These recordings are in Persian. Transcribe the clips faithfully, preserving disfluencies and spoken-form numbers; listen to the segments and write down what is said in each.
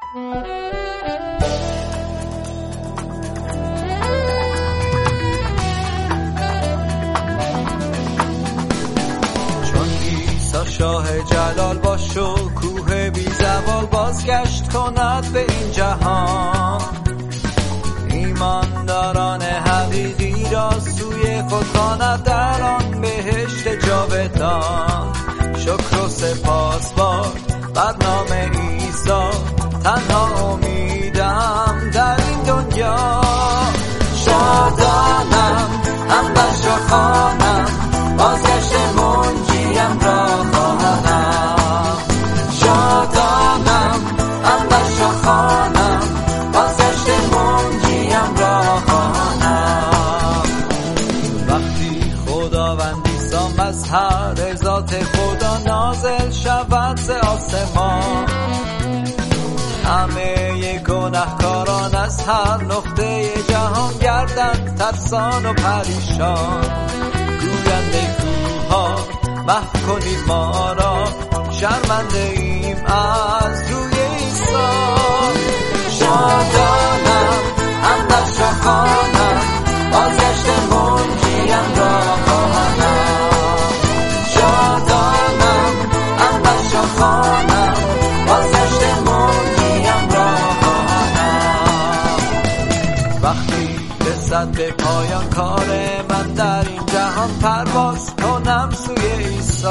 چون عیسی شاه جلال با شکوه بی زوال بازگشت کند به این جهان، ایمانداران حقیقی را سوی خود خواند در آن بهشت جاودان. شکر و سپاس باد بر نام عیسی، تنها امیدم در این دنیا. شادانم همدر شاخانم، بازگشت منجیم را خواهدم. شادانم همدر شاخانم، بازگشت منجیم را خواهدم. وقتی خداوند عیسی مظهر ذات خدا نازل شود ز آسمان، همه گناهکاران از هر نقطه جهان گردند ترسان و پریشان. گویند ای کوه‌ها محو کنید ما را، شرمنده ایم از روی عیسی. شادانم همدر شاخانم، بازگشت منجیم را خواهدم. شادانم همدر شاخانم، بازگشت منجیم را خواهدم. وقتی رسد به پایان کار من در این جهان، پرواز کنم سوی عیسی،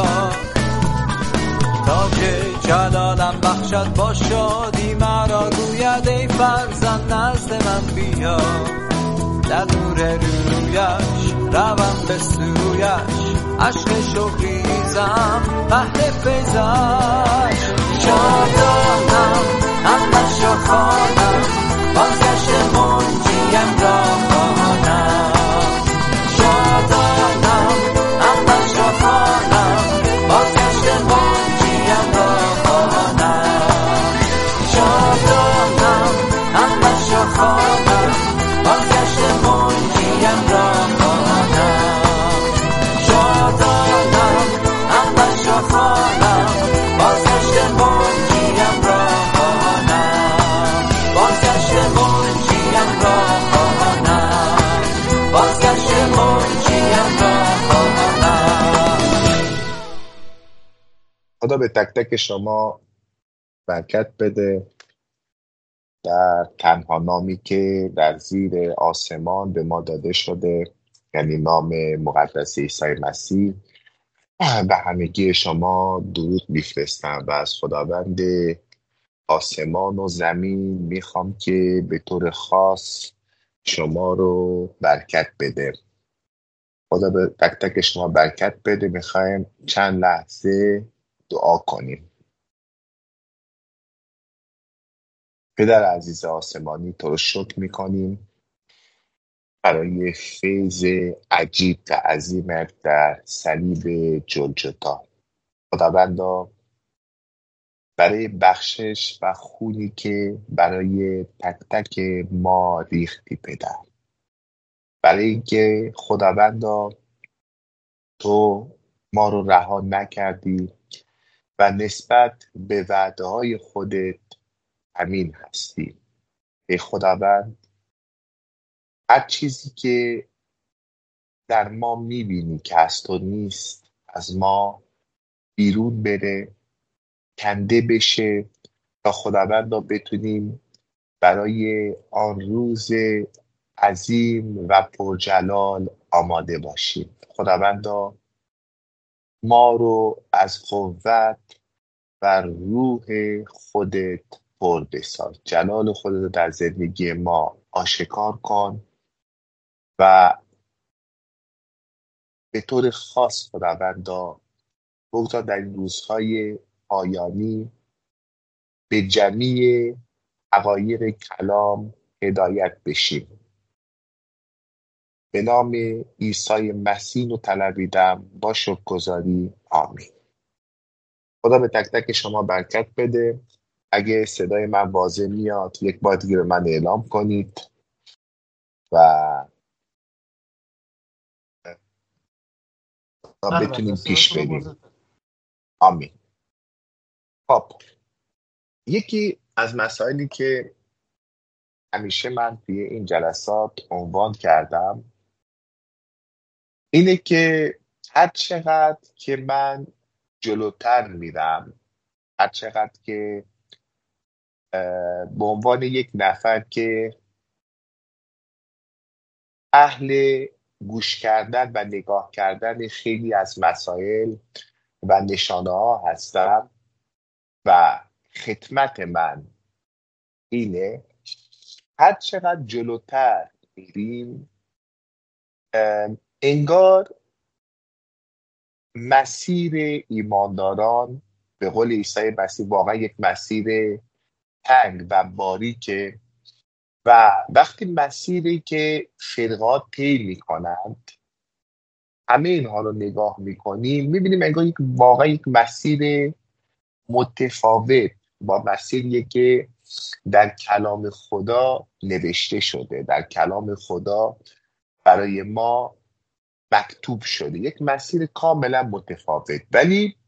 تا که جلالم بخشد با شادی مرا. گوید ای فرزند نزد من بیا، در نور رویش روم به سویش، عشق شوقیزم بهر فیضش. شادانم همدر شاخانم، بازگشت منجیم را خواهدم. شادانم همدر شاخانم، بازگشت منجیم را خواهدم. شادانم همدر شاخانم، بازگشت منجیم را خواهدم. شادانم همدر شاخانم، بازگشت منجیم را خواهدم. بازگشت منجیم را خواهدم. بازگشت منجیم را خواهدم. خدا به تک تک شما برکت بده در تنها نامی که در زیر آسمان به ما داده شده، یعنی نام مقدس عیسی مسیح. به همگی شما درود میفرستم و از خداوند آسمان و زمین میخوام که به طور خاص شما رو برکت بده. خدا به تک تک شما برکت بده. میخوایم چند لحظه دعا کنیم. پدر عزیز آسمانی، تو رو شکر میکنیم برای فیض عجیب و عظیمت در صلیب جلجتا. خداوندا، برای بخشش و خونی که برای تک تک ما ریختی پدر، برای اینکه خداوندا تو ما رو رها نکردی و نسبت به وعده‌های خودت امین هستی. ای خداوند، هر چیزی که در ما میبینی که از تو نیست، از ما بیرون بره، کنده بشه، تا خداوندا بتونیم برای آن روز عظیم و پرجلال آماده باشیم. خداوندا، ما رو از قوت و روح خودت پر بساز. جلال خودت رو در زندگی ما آشکار کن و به طور خاص خداوندا بگذار در این روزهای پایانی به جمیع حقایق کلام هدایت بشیم. به نام عیسی مسیح رو طلبیدم با شکرگزاری، آمین. خدا به تک تک شما برکت بده. اگه صدای من واضح میاد یک بار دیگه به من اعلام کنید و تا بله بتونیم بله، پیش صداتون رو بریم. واضح. آمین. خب، یکی از مسائلی که همیشه من توی این جلسات عنوان کردم اینه که هر چقدر که من جلوتر میرم، هر چقدر که به عنوان یک نفر که اهل گوش کردن و نگاه کردن خیلی از مسائل و نشانه ها هستم و خدمت من اینه، هر چقدر جلوتر میریم انگار مسیر ایمانداران به قول عیسی مسیح واقعا یک مسیر تنگ و باریکه و وقتی مسیری که فرقات طی میکنند همه اینها رو نگاه میکنیم میبینیم انگار یک واقعا یک مسیر متفاوت با مسیریه که در کلام خدا نوشته شده، در کلام خدا برای ما مکتوب شده، یک مسیر کاملا متفاوت. ولی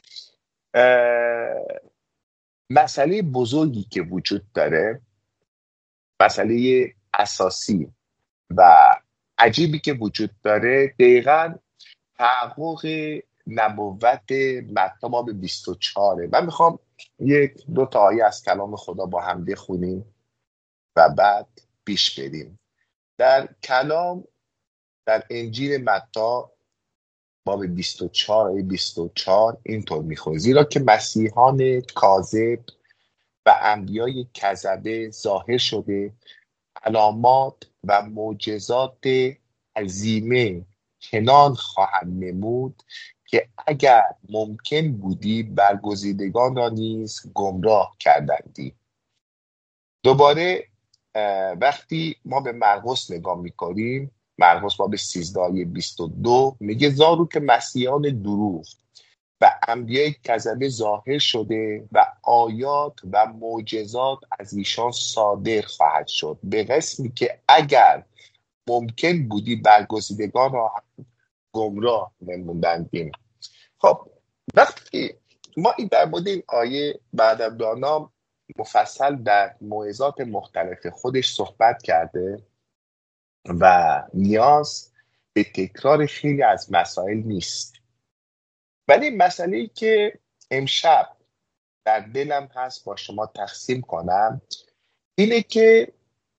مسئله بزرگی که وجود داره، مسئله اساسی و عجیبی که وجود داره دقیقاً تحقق نبوت متی باب بیست و چهار. من میخوام یک دو تا آیه از کلام خدا با هم بخونیم و بعد پیش بریم. در کلام در انجیل متی باب بیست و چهار آیه بیست و چهار اینطور میخونه: زیرا که مسیحان کاذب و انبیای کذبه ظاهر شده، علامات و معجزات عظیمه چنان خواهند نمود که اگر ممکن بودی برگزیدگان را نیز گمراه کردندی. دوباره وقتی ما به مرقس نگاه میکنیم، مرقس باب سیزده آیه بیست و دو میگه: زارو که مسیحان دروغ و انبیای کذبه ظاهر شده و آیات و معجزات از ایشان صادر خواهد شد، به قسمی که اگر ممکن بودی برگزیدگان را گمراه نمودندیم. خب وقتی ما این در مورد این آیه بعد دانا مفصل در موعظات مختلف خودش صحبت کرده و نیاز به تکرار خیلی از مسائل نیست، ولی مسئله‌ای که امشب در دلم هست با شما تقسیم کنم اینه که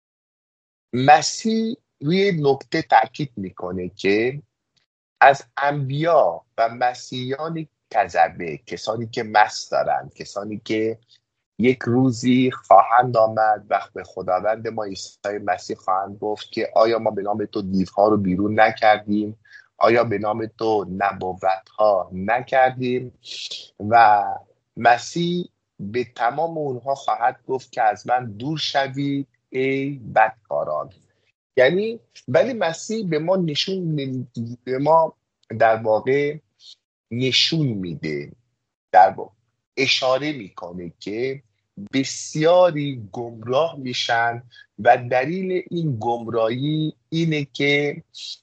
مسیح روی نکته تاکید میکنه که از انبیا و مسیحیان کذبه، کسانی که مست دارند، کسانی که یک روزی خواهند آمد وقت به خداوند ما عیسی مسیح خواهند گفت که آیا ما به نام تو دیوها رو بیرون نکردیم؟ آیا به نام تو نبوت‌ها نکردیم؟ و مسیح به تمام اونها خواهد گفت که از من دور شوید ای بدکاران. یعنی ولی مسیح به ما نشون به ما در واقع نشون میده، در واقع اشاره میکنه که بسیاری گمراه میشن و دلیل این گمراهی اینه که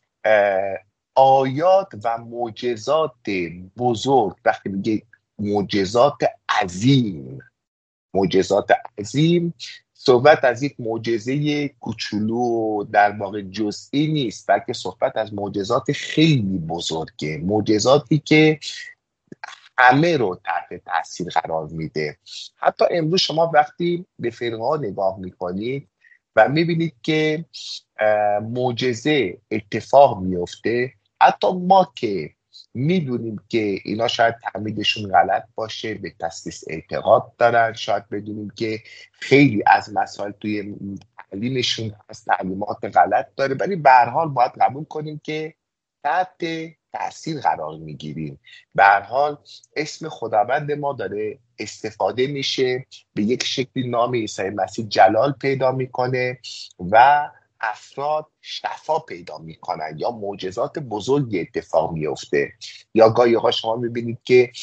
آیات و معجزات بزرگ، وقتی میگه معجزات عظیم، معجزات عظیم صحبت از یک معجزه کوچولو در واقع جزئی نیست، بلکه صحبت از معجزات خیلی بزرگه، معجزاتی که همه رو تحت تاثیر قرار میده. حتی امروز شما وقتی به فرقه‌ها نگاه میکنید و میبینید که معجزه اتفاق میفته، حتی ما که میدونیم که اینا شاید تعمیدشون غلط باشه، به تسلیس اعتقاد دارن، شاید بدونیم که خیلی از مسائل توی تعلیمشون از تعلیمات غلط داره، ولی به هر حال باید قبول کنیم که تحت تأثیر قرار میگیریم. به هر حال اسم خداوند ما داره استفاده میشه، به یک شکلی نام عیسی مسیح جلال پیدا میکنه و افراد شفا پیدا میکنن یا معجزات بزرگی اتفاق میفته، یا گاهی ها شما میبینید که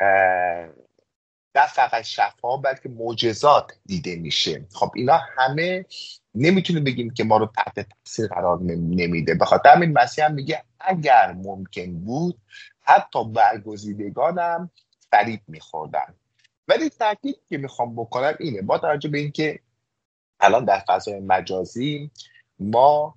نه فقط شفا بلکه معجزات دیده میشه. خب اینا همه نمیتونیم بگیم که ما رو تحت تاثیر قرار نمیده. به خاطر همین مسیح هم میگه اگر ممکن بود حتی برگزیدگانم فریب میخوردن. ولی تاکید که میخوام بکنم اینه، با توجه به اینکه الان در فضای مجازی ما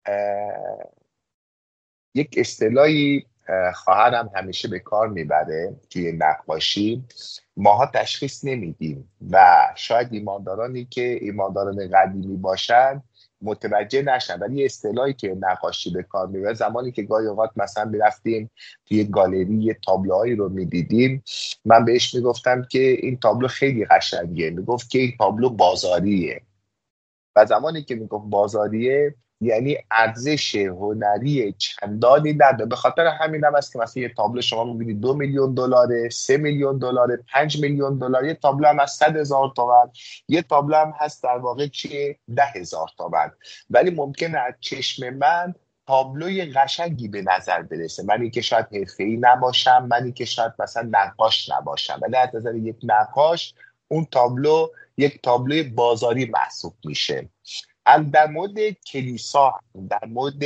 یک اصطلاحی خواهرم همیشه به کار میبره توی نقاشی، ماها تشخیص نمیدیم و شاید ایماندارانی که ایمانداران قدیمی باشن متوجه نشن، ولی اصطلاحی که نقاشی به کار میبره، زمانی که گاهی اوقات مثلا میرفتیم توی گالری یه تابلوهایی رو میدیدیم، من بهش میگفتم که این تابلو خیلی قشنگه، میگفت که این تابلو بازاریه. و زمانی که میگفت بازاریه یعنی ارزش هنری چندانی نداره. به خاطر همین هم است که مثلا یه تابلو شما میبینید دو میلیون دلاره، سه میلیون دلاره، پنج میلیون دلار، یه تابلو هم از صد هزار تومن، یه تابلو هم هست در واقع چیه ده هزار تومن. ولی ممکنه از چشم من تابلوی قشنگی به نظر برسه، منی که شاید حرفه‌ای نباشم، منی که شاید مثلا نقاش نباشم، ولی از نظر یک نقاش اون تابلو یک تابلوی بازاری محسوب میشه. در مورد کلیسا، در مورد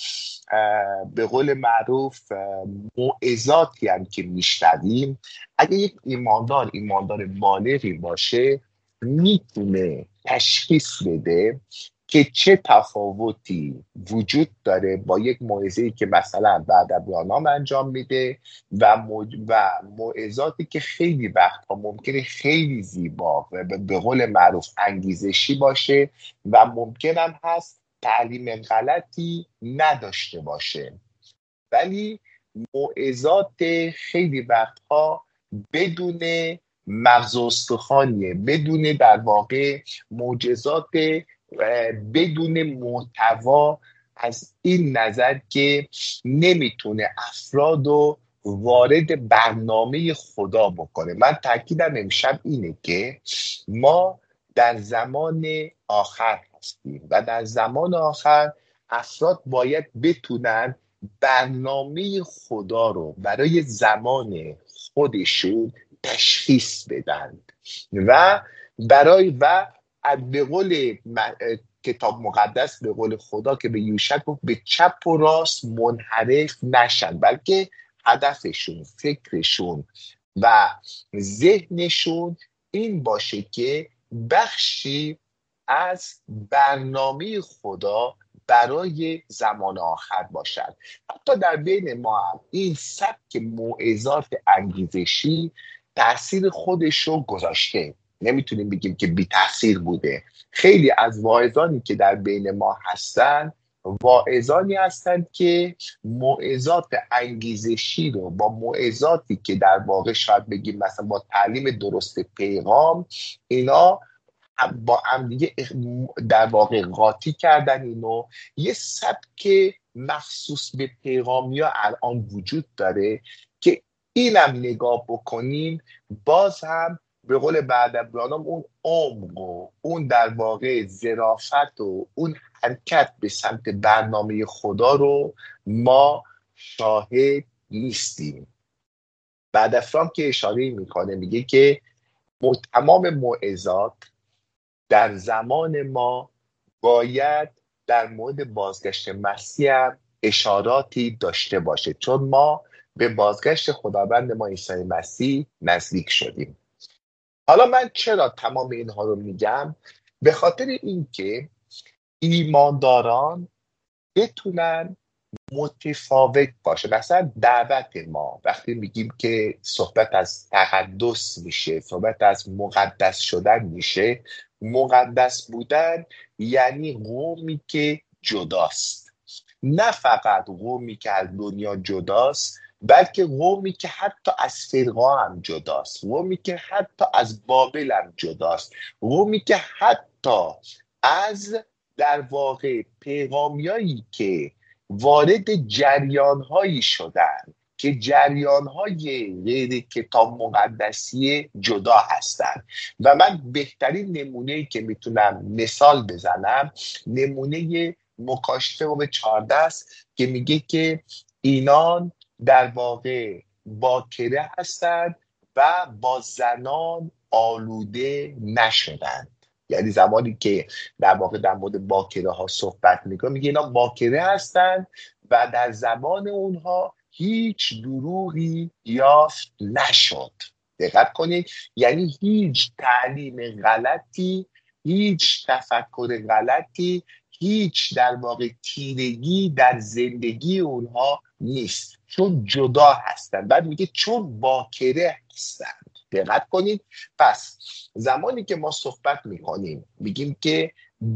به قول معروف موعظاتی هم که میشنویم، اگه یک ایماندار ایماندار بالغی باشه میتونه تشخیص بده که چه تفاوتی وجود داره با یک موعظه‌ای که مثلا بعد برنامه انجام میده و موج... و موعظاتی که خیلی وقتها ممکنه خیلی زیبا و به قول معروف انگیزشی باشه و ممکن هم هست تعلیم غلطی نداشته باشه. ولی موعظات خیلی وقتها بدون مغز استخوانیه، بدون در واقع معجزات، بدون محتوا، از این نظر که نمیتونه افراد رو وارد برنامه خدا بکنه. من تاکیدم امشب اینه که ما در زمان آخر هستیم و در زمان آخر افراد باید بتونن برنامه خدا رو برای زمان خودشون تشخیص بدن و برای و به قول کتاب مقدس، به قول خدا که به یوشع گفت به چپ و راست منحرف نشن، بلکه هدفشون، فکرشون و ذهنشون این باشه که بخشی از برنامه خدا برای زمان آخر باشد. حتی در بین ما هم این سبک موعظات انگیزشی تأثیر خودش رو گذاشته، نمیتونیم بگیم که بی تأثیر بوده. خیلی از واعظانی که در بین ما هستن واعظانی هستند که موعظات انگیزشی رو با موعظاتی که در واقع شاید بگیم مثلا با تعلیم درست پیغام، اینا با هم دیگه در واقع قاطی کردن. اینو یه سبک مخصوص به پیغامی ها الان وجود داره که اینم نگاه بکنین باز هم به قول بعد برانم اون عمق و اون در واقع ظرافت و اون حرکت به سمت برنامه خدا رو ما شاهد نیستیم. بعد فرام که اشاره میکنه میگه که تمام موعظات در زمان ما باید در مورد بازگشت مسیح اشاراتی داشته باشه، چون ما به بازگشت خداوند ما عیسی مسیح نزدیک شدیم. حالا من چرا تمام اینها رو میگم؟ به خاطر اینکه ایمانداران بتونن متفاوت باشه. مثلا دعوت ما وقتی میگیم که صحبت از تقدس میشه، صحبت از مقدس شدن میشه، مقدس بودن یعنی قومی که جداست، نه فقط قومی که از دنیا جداست، بلکه قومی که حتی از فرقه هم جداست، قومی که حتی از بابل هم جداست، قومی که حتی از در واقع پیغامیایی که وارد جریان‌هایی شدن که جریان‌های غیر کتاب مقدسی جدا هستند. و من بهترین نمونه‌ای که میتونم مثال بزنم نمونه مکاشفه باب چهارده است که میگه که اینان در واقع باکره هستند و با زنان آلوده نشدند. یعنی زمانی که در واقع در مورد باکره ها صحبت میکنه میگه اینا باکره هستند و در زمان اونها هیچ دروغی یافت نشد. دقت کنید، یعنی هیچ تعلیم غلطی، هیچ تفکر غلطی، هیچ در واقع تیرگی در زندگی اونها نیست، چون جدا هستن. بعد میگه چون باکره هستن. دقت کنید، پس زمانی که ما صحبت میکنیم میگیم که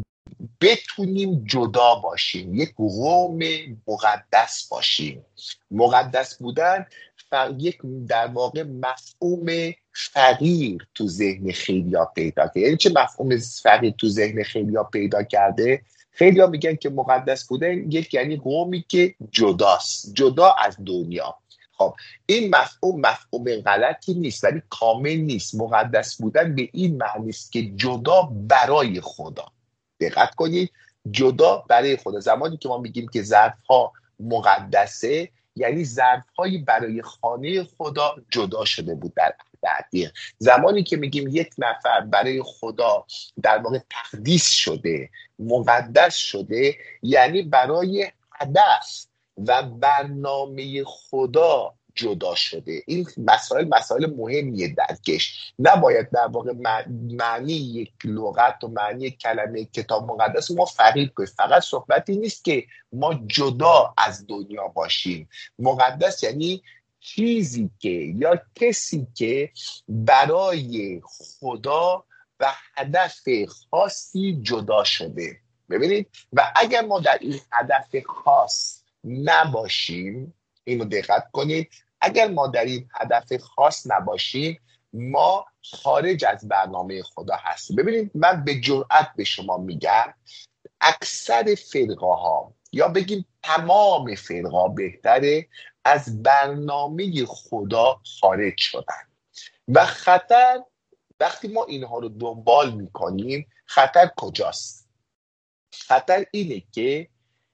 بتونیم جدا باشیم، یک قوم مقدس باشیم. مقدس بودن یک در واقع مفهوم فقیر تو ذهن خیلیا پیدا کرده. یعنی چه مفهوم فقیر تو ذهن خیلیا پیدا کرده؟ خیلیا میگن که مقدس بودن یک یعنی قومی که جداست، جدا از دنیا. خب این مفهوم مفهوم غلطی نیست ولی کامل نیست. مقدس بودن به این معنی است که جدا برای خدا. دقت کنید، جدا برای خدا. زمانی که ما میگیم که ظرف‌ها مقدسه، یعنی ظرف‌هایی برای خانه خدا جدا شده بود در عهد. زمانی که میگیم یک نفر برای خدا در واقع تقدیس شده، مقدس شده، یعنی برای هدف و برنامه خدا جدا شده. این مسائل مسائل مهمیه درکش. نباید در واقع معنی یک لغت و معنی کلمه کتاب مقدس ما فرید کنیم. فقط صحبتی نیست که ما جدا از دنیا باشیم. مقدس یعنی چیزی که یا کسی که برای خدا و هدف خاصی جدا شده. ببینید، و اگر ما در این هدف خاص نباشیم، اینو دقت کنید، اگر ما در این هدف خاص نباشیم ما خارج از برنامه خدا هستیم. ببینید، من به جرئت به شما میگم اکثر فرقه ها یا بگیم تمام فرقه ها بهتره از برنامه خدا خارج شدن. و خطر وقتی ما اینها رو دنبال میکنیم، خطر کجاست؟ خطر اینه که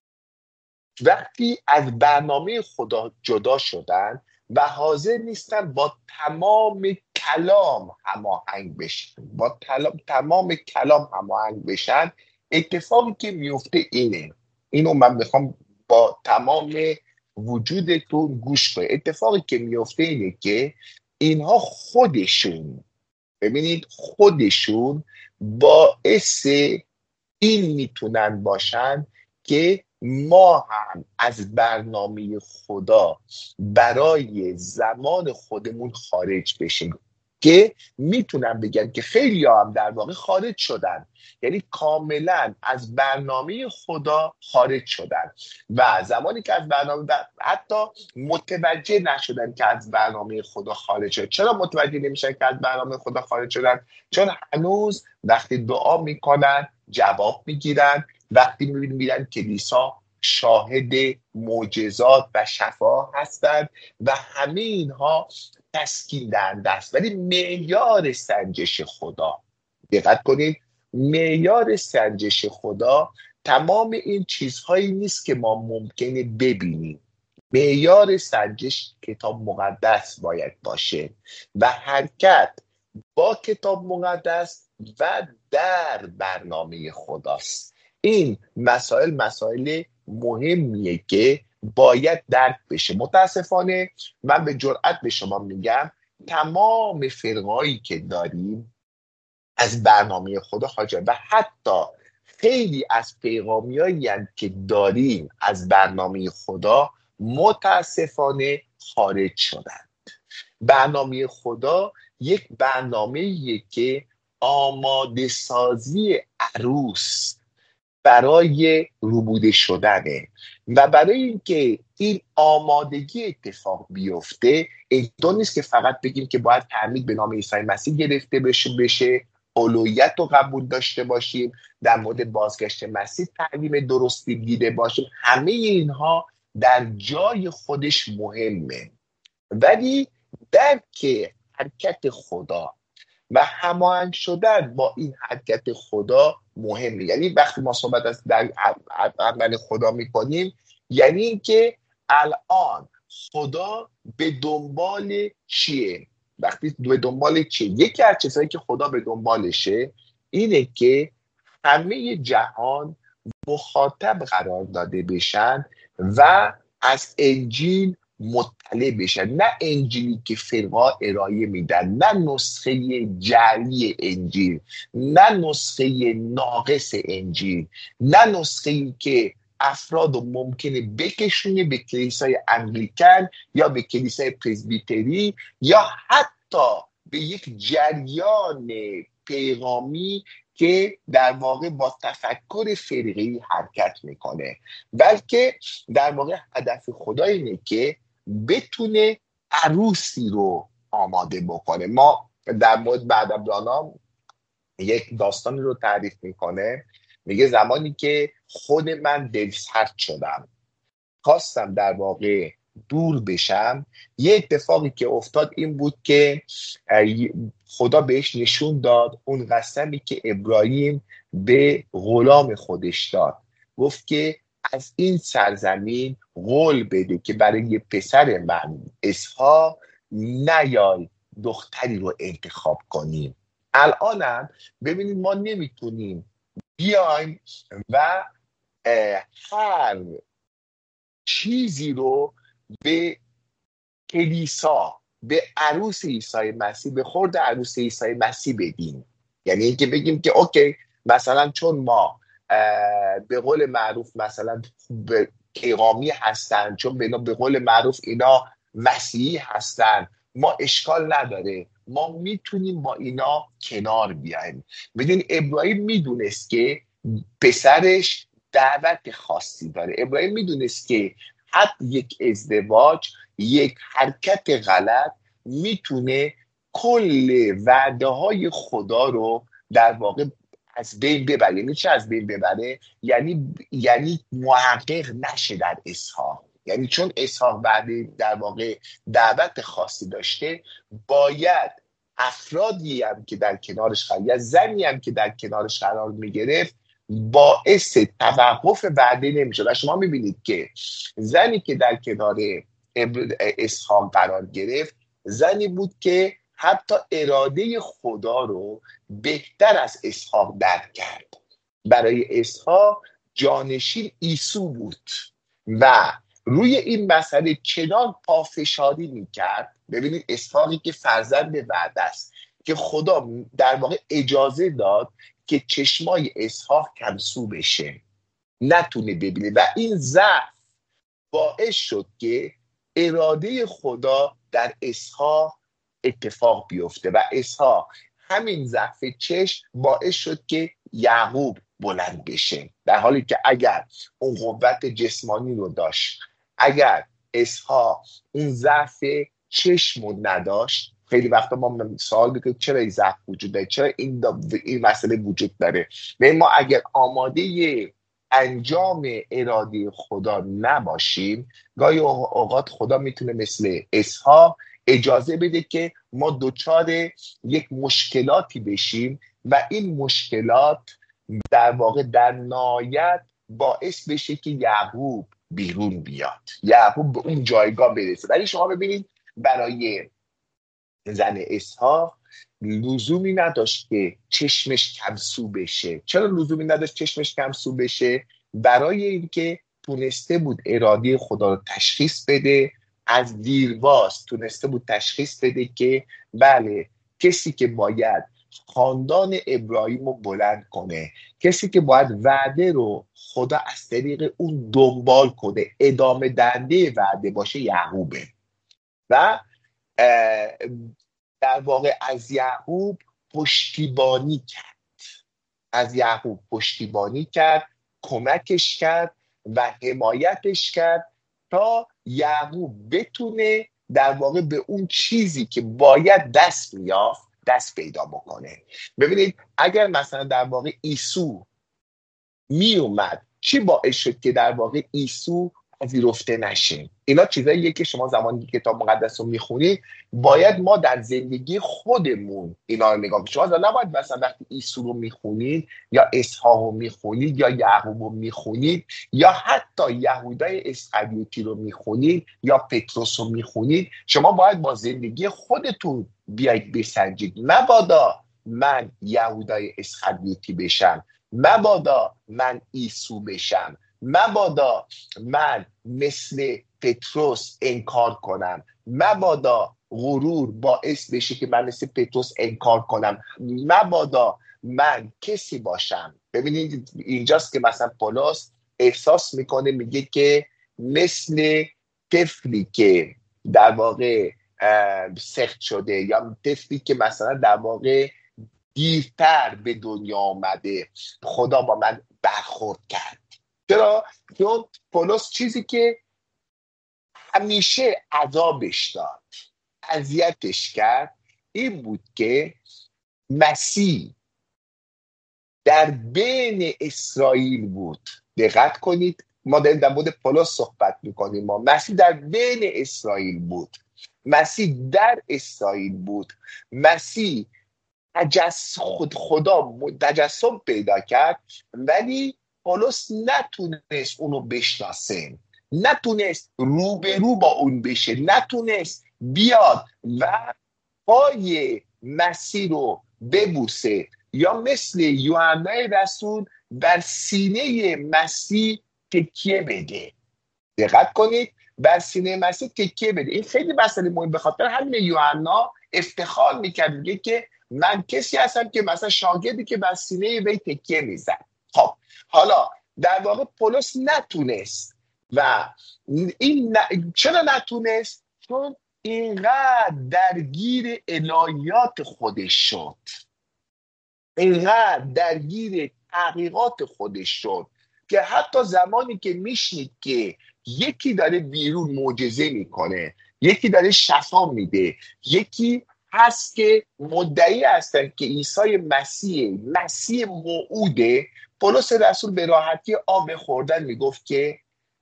وقتی از برنامه خدا جدا شدن و حاضر نیستن با تمام کلام هماهنگ بشن، با تمام کلام هماهنگ بشن، اتفاقی که میفته اینه، اینو من میخوام با تمام وجودتون گوش کنید. اتفاقی که میفته اینه که اینها خودشون، ببینید، خودشون باعث این میتونن باشن که ما هم از برنامه خدا برای زمان خودمون خارج بشیم، که میتونن بگن که خیلی هم در واقع خارج شدن، یعنی کاملا از برنامه خدا خارج شدن و زمانی که از برنامه حتی متوجه نشدن که از برنامه خدا خارج شدن. چرا متوجه نمیشن که از برنامه خدا خارج شدن؟ چون هنوز وقتی دعا میکنن جواب میگیرن، وقتی میبینن کلیسا شاهد معجزات و شفا هستند و همه اینها تسکین دهنده است. ولی معیار سنجش خدا، دقت کنید، معیار سنجش خدا تمام این چیزهایی نیست که ما ممکنه ببینیم. معیار سنجش کتاب مقدس باید باشه و حرکت با کتاب مقدس و در برنامه خداست. این مسائل مسائل مهمیه که باید درک بشه. متاسفانه من به جرئت به شما میگم تمام فرقایی که داریم از برنامه خدا خارج و حتی خیلی از پیغامیایی که داریم از برنامه خدا متاسفانه خارج شدند. برنامه خدا یک برنامه‌ایه که آماده سازی عروس برای روبوده شدنه و برای اینکه این آمادگی اتفاق بیفته اینطور نیست که فقط بگیم که باید تعمید به نام عیسی مسیح گرفته بشه بشه اولویت رو قبول داشته باشیم، در مورد بازگشت مسیح تعلیم درستی دیده باشیم. همه اینها در جای خودش مهمه، ولی درک حرکت خدا و هماهنگ شدن با این حرکت خدا مهمه. یعنی وقتی ما صحبت از در عمل خدا میکنیم، یعنی اینکه الان خدا به دنبال چیه؟ وقتی به دنبال چیه؟ یکی از چیزهایی که خدا به دنبالشه اینه که همه جهان مخاطب قرار داده بشن و از انجیل مطلع بشن، نه انجیلی که فرقا ارائه میدن، نه نسخه جعلی انجیل، نه نسخه ناقص انجیل، نه نسخه‌ای که افراد رو ممکنه بکشونه به کلیسای انگلیکن یا به کلیسای پرزبیتری یا حتی به یک جریان پیغامی که در واقع با تفکر فرقی حرکت میکنه، بلکه در واقع هدف خدا اینه که بتونه عروسی رو آماده بکنه. ما در مورد بعدبرانام یک داستانی رو تعریف میکنه، میگه زمانی که خود من دلسرد شدم، خواستم در واقع دور بشم، یه اتفاقی که افتاد این بود که خدا بهش نشون داد اون قسمی که ابراهیم به غلام خودش داد. گفت که از این سرزمین قول بده که برای پسر من اسحاق نیای دختری رو انتخاب کنیم. الانم ببینید ما نمیتونیم بیایم و هر چیزی رو به کلیسا، به عروس عیسی مسیح، به خورد عروس عیسی مسیح بدیم. یعنی اینکه بگیم که اوکی مثلا چون ما به قول معروف مثلا پیغامی هستن، چون به قول معروف اینا مسیحی هستن، ما اشکال نداره، ما میتونیم با اینا کنار بیایم. بدین ابراهیم میدونست که پسرش دعوت خاصی داره. ابراهیم میدونست که حتی یک ازدواج، یک حرکت غلط میتونه کل وعده های خدا رو در واقع از بین ببره. یعنی چه از بین ببره؟ یعنی یعنی محقق نشه در اسحاق. یعنی چون اسحاق بعد در واقع دعوت خاصی داشته، باید افرادی هم که در کنارش قرار یا زنی هم که در کنارش قرار میگرفت باعث توقف وعده نمیشه. و شما میبینید که زنی که در کنار اسحاق قرار گرفت زنی بود که حتی اراده خدا رو بهتر از اسحاق درک کرد. برای اسحاق جانشین عیسی بود و روی این مسئله چنان پافشاری میکرد. ببینید اسحاقی که فرزند وعده است که خدا در واقع اجازه داد که چشمای اسحاق کمسو بشه، نتونه ببینه، و این ضعف باعث شد که اراده خدا در اسحاق اتفاق بیفته و اسحاق همین ضعف چشم باعث شد که یعقوب بلند بشه، در حالی که اگر اون قوت جسمانی رو داشت، اگر اسحاق اون ضعف چشم رو نداشت. خیلی وقتا ما سوال میکنیم چرا این ضعف وجود داره، چرا این, این مسئله وجود داره. و ما اگر آماده انجام اراده خدا نباشیم، گاهی اوقات خدا میتونه مثل اسحاق اجازه بده که ما دوچار یک مشکلاتی بشیم و این مشکلات در واقع در نهایت باعث بشه که یعقوب بیرون بیاد، یعقوب به اون جایگاه برسه. ولی شما ببینید برای زن اسحاق لزومی نداشت که چشمش کمسو بشه. چرا لزومی نداشت چشمش کمسو بشه؟ برای اینکه تونسته بود اراده خدا رو تشخیص بده، از دیرباز تونسته بود تشخیص بده که بله، کسی که باید خاندان ابراهیم رو بلند کنه، کسی که باید وعده رو خدا از طریق اون دنبال کنه، ادامه دهنده وعده باشه، یعقوبه. و در واقع از یعقوب پشتیبانی کرد، از یعقوب پشتیبانی کرد، کمکش کرد و حمایتش کرد تا یعقوب بتونه در واقع به اون چیزی که باید دست میافت دست پیدا بکنه. ببینید اگر مثلا در واقع عیسی می اومد، چی باعث شد که در واقع عیسی پذیرفته نشه؟ اینا چیزاییه که شما زمانی که کتاب مقدس رو میخونید باید ما در زندگی خودمون اینا رو نگاه کنیم. شما نباید مثلا وقتی عیسی رو میخونید یا اسحاق رو میخونید یا یعقوب رو میخونید یا حتی یهودای اسخریوطی رو میخونید یا پتروس رو میخونید، شما باید با زندگی خودتون بیاید بسنجید. مبادا من یهودای اسخریوطی بشم، مبادا من عیسی بشم، مبادا من مثل پتروس انکار کنم، مبادا غرور باعث بشه که من مثل پتروس انکار کنم، مبادا من کسی باشم. ببینید اینجاست که مثلا پولس احساس میکنه، میگه که مثل طفلی که در واقع سخت شده، یا طفلی که مثلا در واقع دیرتر به دنیا آمده، خدا با من برخورد کرد. چرا؟ چون پولس چیزی که همیشه عذابش داد، اذیتش کرد، این بود که مسیح در بین اسرائیل بود. دقت کنید، ما داریم در مورد پولس صحبت میکنیم. ما مسیح در بین اسرائیل بود، مسیح در اسرائیل بود، مسیح تجسم خود خدا تجسم پیدا کرد، ولی پولس نتونست اونو بشناسه، نتونست روبرو با اون بشه، نتونست بیاد و پای مسیح رو ببوسه، یا مثل یوحنای رسول بر سینه مسیح تکیه بده. دقت کنید، بر سینه مسیح تکیه بده. این خیلی مسئله مهم، به خاطر همین یوحنا افتخار میکرد، میگه که من کسی هستم که مثلا شاگردی که بر سینه وی تکیه میزد. خب حالا در واقع پولس نتونست، و این ن... چرا نتونست؟ چون اینقدر درگیر الهیات خودش شد، اینقدر درگیر تحقیقات خودش شد که حتی زمانی که میشنید که یکی داره بیرون معجزه میکنه، یکی داره شفا میده، یکی هست که مدعی هستن که عیسی مسیح مسیح موعوده، پولس رسول به راحتی آب خوردن میگفت که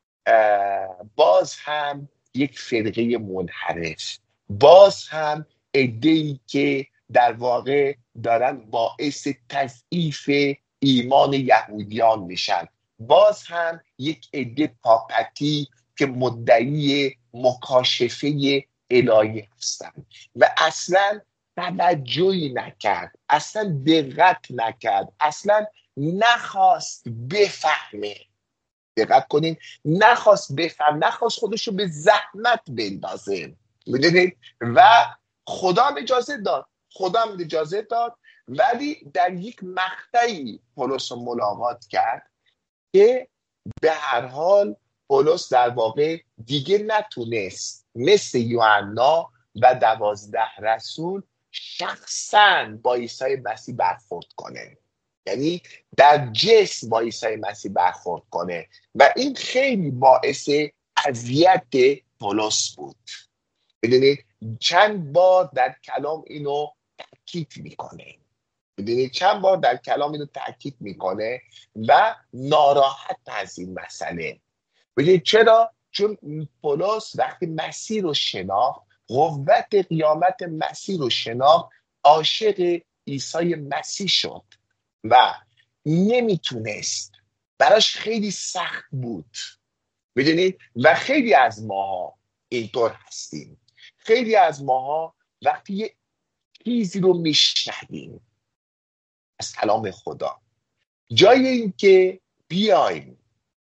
باز هم یک فرقه منحرف، باز هم عده‌ای که در واقع دارن باعث تضعیف ایمان یهودیان میشن، باز هم یک عده پاپتی که مدعی مکاشفه الهی هستن و اصلا توجهی نکرد، اصلا دقت نکرد، اصلا نخواست بفهمه. دقت کنین، نخواست بفهم، نخواست خودشو به زحمت بندازه. میدونید؟ و خدا هم اجازه داد، خدا هم اجازه داد، ولی در یک مقطعی پولس رو ملاقات کرد که به هر حال پولس در واقع دیگه نتونست مثل یوحنا و دوازده رسول شخصاً با عیسی مسیح برخورد کنه، یعنی در جسم با عیسی مسیح برخورد کنه، و این خیلی باعث اذیت پولس بود. بدونید چند بار در کلام اینو تاکید میکنه، بدونید چند بار در کلام اینو تاکید میکنه و ناراحت از این مسئله. بدونید چرا؟ چون پولس وقتی مسیح رو شناخت، قوت قیامت مسیح رو شناخت، عاشق عیسی مسیح شد و نمیتونست، براش خیلی سخت بود. بدونید و خیلی از ماها اینطور هستیم، خیلی از ماها وقتی یه چیزی رو میشنویم از کلام خدا، جای این که بیایم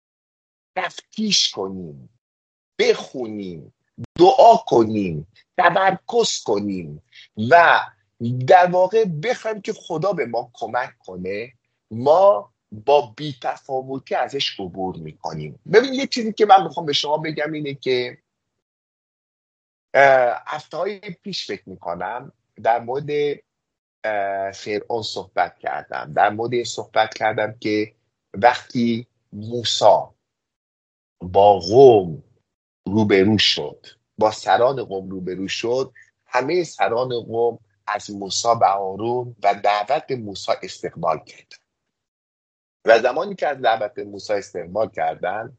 تفتیش کنیم، بخونیم، دعا کنیم، تمرکز کنیم و در واقع بخوایم که خدا به ما کمک کنه، ما با بی‌تفاوتی ازش عبور میکنیم. ببین یه چیزی که من میخوام به شما بگم اینه که هفته‌های پیش فکر میکنم در مورد فرعون صحبت کردم، در مورد صحبت کردم که وقتی موسی با قوم روبرو شد، با سران قوم روبرو شد، همه سران قوم از موسی و هارون و دعوت موسی استقبال کردن، و زمانی که از دعوت موسی استقبال کردن،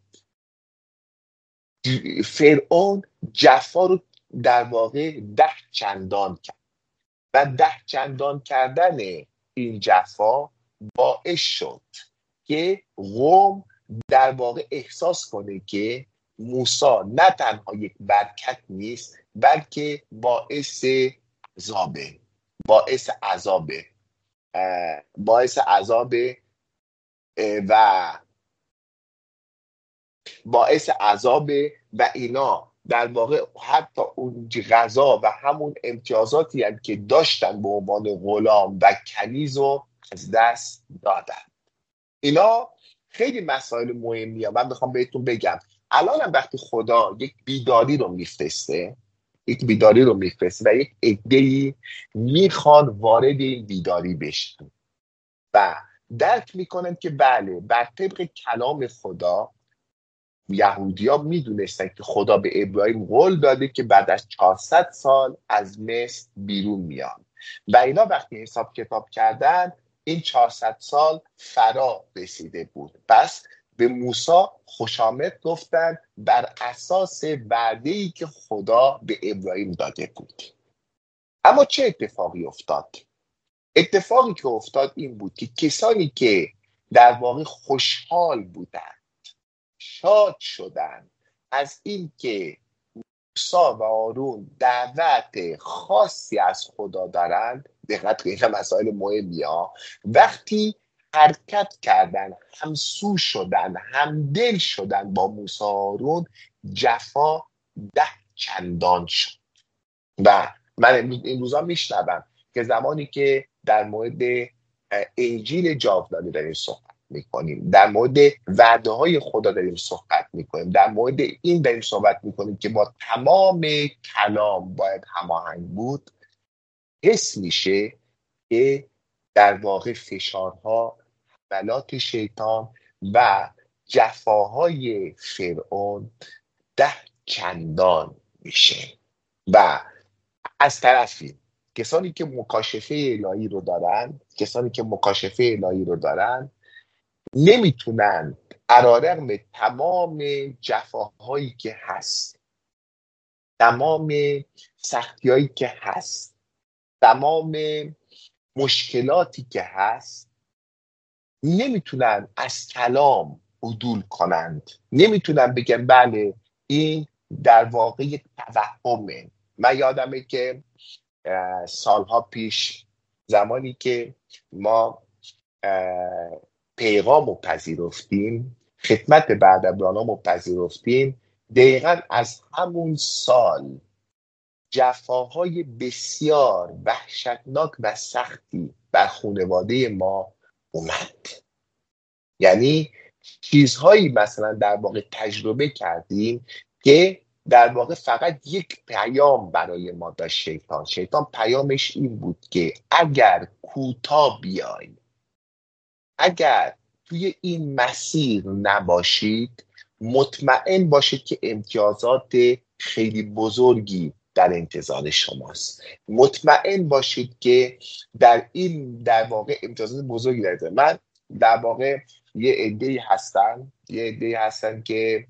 فرعون جفا رو در واقع ده چندان کرد و ده چندان کردن این جفا باعث شد که قوم در واقع احساس کنه که موسی نه تنها یک برکت نیست، بلکه باعث عذابه، باعث عذابه باعث عذابه و باعث عذابه و اینا در واقع حتی اون غذا و همون امتیازاتی هم که داشتن به عنوان غلام و کنیز رو از دست دادن. اینا خیلی مسائل مهمیه. من میخوام بهتون بگم الان هم وقتی خدا یک بیداری رو میفرسته یک بیداری رو میفرسته و یک عده‌ای میخوان وارد این بیداری بشن و درک میکنن که بله بر طبق کلام خدا یهودی‌ها میدونستن که خدا به ابراهیم قول داده که بعد از چهارصد سال از مصر بیرون میان و اینا وقتی حساب کتاب کردن این چهارصد سال فرا رسیده بود. پس به موسی خوش آمد گفتن بر اساس وعده‌ای که خدا به ابراهیم داده بود. اما چه اتفاقی افتاد؟ اتفاقی که افتاد این بود که کسانی که در واقع خوشحال بودن، شاد شدن از این که موسی و هارون دعوت خاصی از خدا دارند، دقت کنید مسائل مهمی ها، وقتی حرکت کردن، همسو شدن، همدل شدن با موسی و هارون، جفا ده چندان شد. و من این روزا میشنوم که زمانی که در مورد انجیل جاودانه داریم صحبت میکنیم، در مورد وعده های خدا داریم صحبت میکنیم، در مورد این داریم صحبت میکنیم که با تمام کلام باید هماهنگ بود، حس میشه که در واقع فشارها، حملات شیطان و جفاهای فرعون ده چندان میشه. و از طرفی کسانی که مکاشفه الهی رو دارن کسانی که مکاشفه الهی رو دارن نمیتونن علیرغم تمام جفاهایی که هست، تمام سختیایی که هست، تمام مشکلاتی که هست، نمیتونن از کلام عدول کنند. نمیتونن بگن بله این در واقع یک توهمه. من یادمه که سالها پیش زمانی که ما پیغام رو پذیرفتیم، خدمت بعدبرانام رو پذیرفتیم، دقیقا از همون سال جفاهای بسیار وحشتناک و سختی بر خانواده ما اومد. یعنی چیزهایی مثلا در واقع تجربه کردیم که در واقع فقط یک پیام برای ما داشت شیطان. شیطان پیامش این بود که اگر کوتاه بیای، اگر توی این مسیر نباشید، مطمئن باشید که امتیازات خیلی بزرگی در انتظار شماست. مطمئن باشید که در این در واقع امتیازات بزرگی در انتظار. من در واقع یه عده‌ای هستن یه عده‌ای هستن که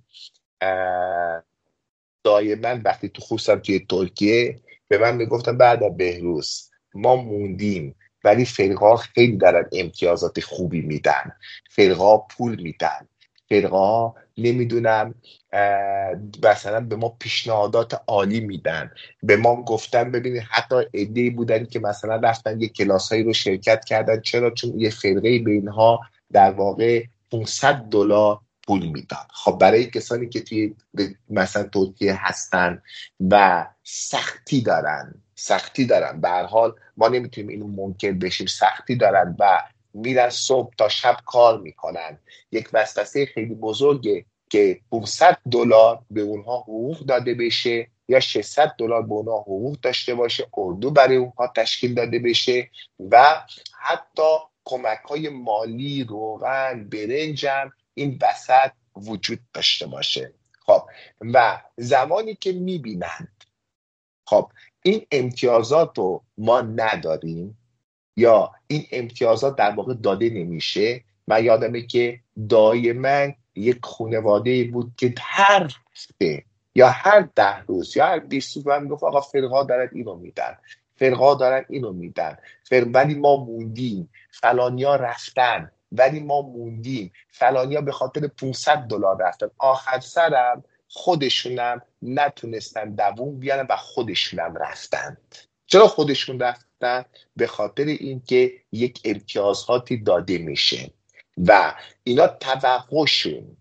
دائما وقتی تو خصوصا توی ترکیه به من میگفتن بعد از بهروز ما موندیم ولی فرقا خیلی دارن امتیازات خوبی میدن، فرقا پول میدن، فرقا نمیدونم مثلا به ما پیشنهادات عالی میدن. به ما گفتن ببینید حتی عده‌ای بودن که مثلا رفتن یه کلاسایی رو شرکت کردن. چرا؟ چون یه فرقه به اینها در واقع پانصد دلار پول میدن. خب برای کسانی که توی مثلا ترکیه هستن و سختی دارن سختی دارن به هر حال ما نمیتونیم اینو منکر بشیم، سختی دارن و میرن صبح تا شب کار میکنن، یک وسوسه خیلی بزرگه که پانصد دلار به اونها حقوق داده بشه یا ششصد دلار به اونها حقوق داشته باشه، اردو برای اونها تشکیل داده بشه و حتی کمک‌های مالی، روغن، برنج هم این وسط وجود داشته باشه. خب و زمانی که میبینند خب این امتیازات رو ما نداریم یا این امتیازات در واقع داده نمیشه. من یادمه که دائما یک خانواده بود که هر هفته یا هر ده روز یا هر بیست روز من میگفت آقا فرقا دارن اینو میدن، فرقا دارن اینو میدن، فرق ولی ما موندیم، فلانیا رفتن ولی ما موندیم، فلانیا به خاطر پانصد دلار رفتن، آخر سرم خودشونم نتونستن دووم بیارن و خودشونم رفتند. چرا خودشون رفتن؟ به خاطر اینکه یک امتیازاتی داده میشه و اینا توقعشون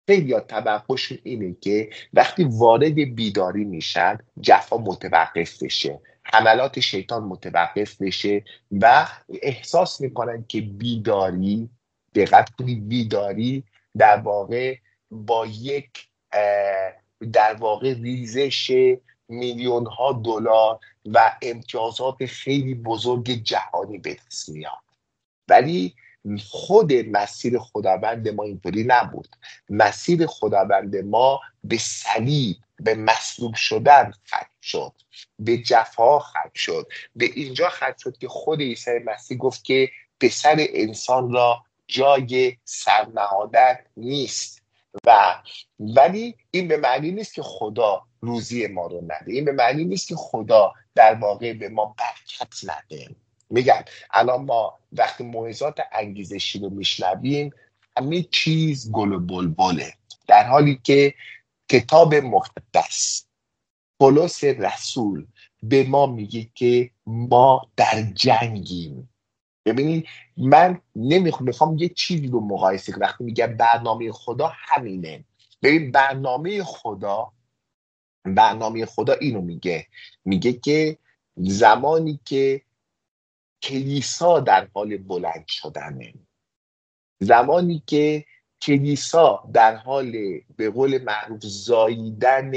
خیلی ها توقعشون اینه که وقتی وارد بیداری میشن جفا متوقف بشه، حملات شیطان متوقف بشه و احساس میکنن که بیداری، دقت کنید، بیداری در واقع با یک اه، در واقع ریزش میلیون ها دلار و امتیازات خیلی بزرگ جهانی به دست میاد. ولی خود مسیر خداوند ما اینطوری نبود. مسیر خداوند ما به صلیب، به مصلوب شدن ختم شد، به جفا ختم شد، به اینجا ختم شد که خود عیسی مسیح گفت که پسر انسان را جای سرنهادن نیست. و ولی این به معنی نیست که خدا روزی ما رو نده، این به معنی نیست که خدا در واقع به ما برکت نده. میگن الان ما وقتی موعظات انگیزشی رو میشنویم همه چیز گل و بلبله، در حالی که کتاب مقدس، پولس رسول به ما میگه که ما در جنگیم. ببینید من نمیخوام میخوام یه چیزی رو مقایسه کنم. وقتی میگم برنامه خدا همینه، ببین برنامه خدا برنامه خدا اینو میگه، میگه که زمانی که کلیسا در حال بلند شدنه، زمانی که کلیسا در حال به قول معروف زاییدن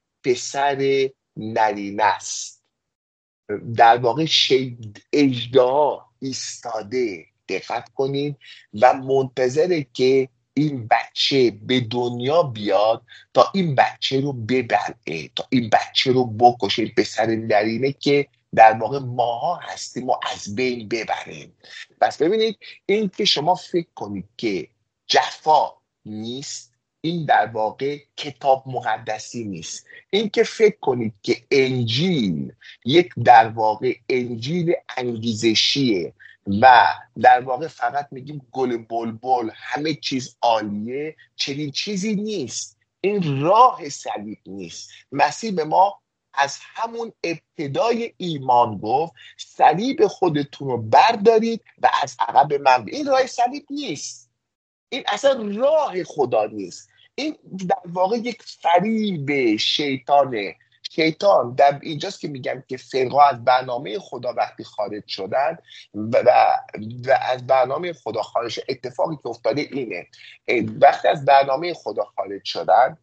پسر نرینه است، در واقع شید اژدها ایستاده، دقت کنید، و منتظره که این بچه به دنیا بیاد تا این بچه رو ببلعه، تا این بچه رو بکشه، پسر نرینه که در واقع ماها هستیم و از بین ببریم. پس ببینید این که شما فکر کنید که جفا نیست، این در واقع کتاب مقدسی نیست. این که فکر کنید که انجیل یک در واقع انجیل انگیزشیه و در واقع فقط میگیم گل بلبل همه چیز عالیه، چنین چیزی نیست. این راه صلیب نیست. مسیح به ما از همون ابتدای ایمان گفت صلیب خودتون رو بردارید و از عقب من بید. این راه صلیب نیست، این اصلا راه خدا نیست. این در واقع یک فریب شیطانه. شیطان در اینجاست که میگم که فرقا از برنامه خدا وقتی خارج شدن و, و, و از برنامه خدا خارج شد، اتفاقی که افتاده اینه، وقتی از برنامه خدا خارج شدن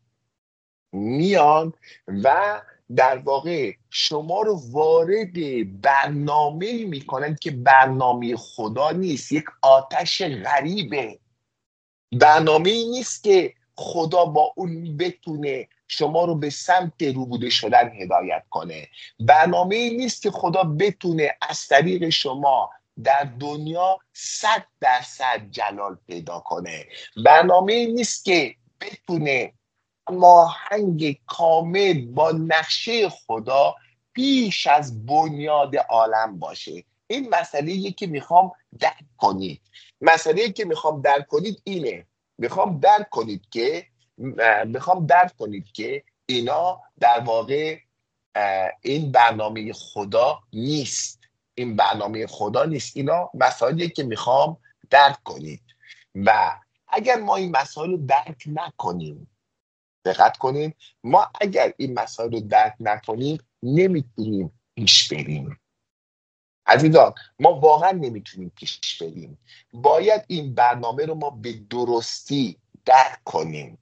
میان و در واقع شما رو وارد برنامه میکنن که برنامه خدا نیست، یک آتش غریبه. برنامه ای نیست که خدا با اون بتونه شما رو به سمت روبوده شدن هدایت کنه. برنامه ای نیست که خدا بتونه از طریق شما در دنیا صد درصد جلال پیدا کنه. برنامه ای نیست که بتونه ماهنگ کامل با نقشه خدا پیش از بنیاد عالم باشه. این مسئله که میخوام درک کنید. مسئله که میخوام درک کنید اینه، میخوام درک کنید که میخوام درک کنید که اینا در واقع این برنامه خدا نیست. این برنامه خدا نیست. اینا مسائلی که میخوام درک کنید و اگر ما این مسائل رو درک نکنیم، دقت کنیم، ما اگر این مسائل رو درک نکنیم نمیتونیم پیش بریم. عزیزان ما واقعا نمیتونیم پیش بریم. باید این برنامه رو ما به درستی درک کنیم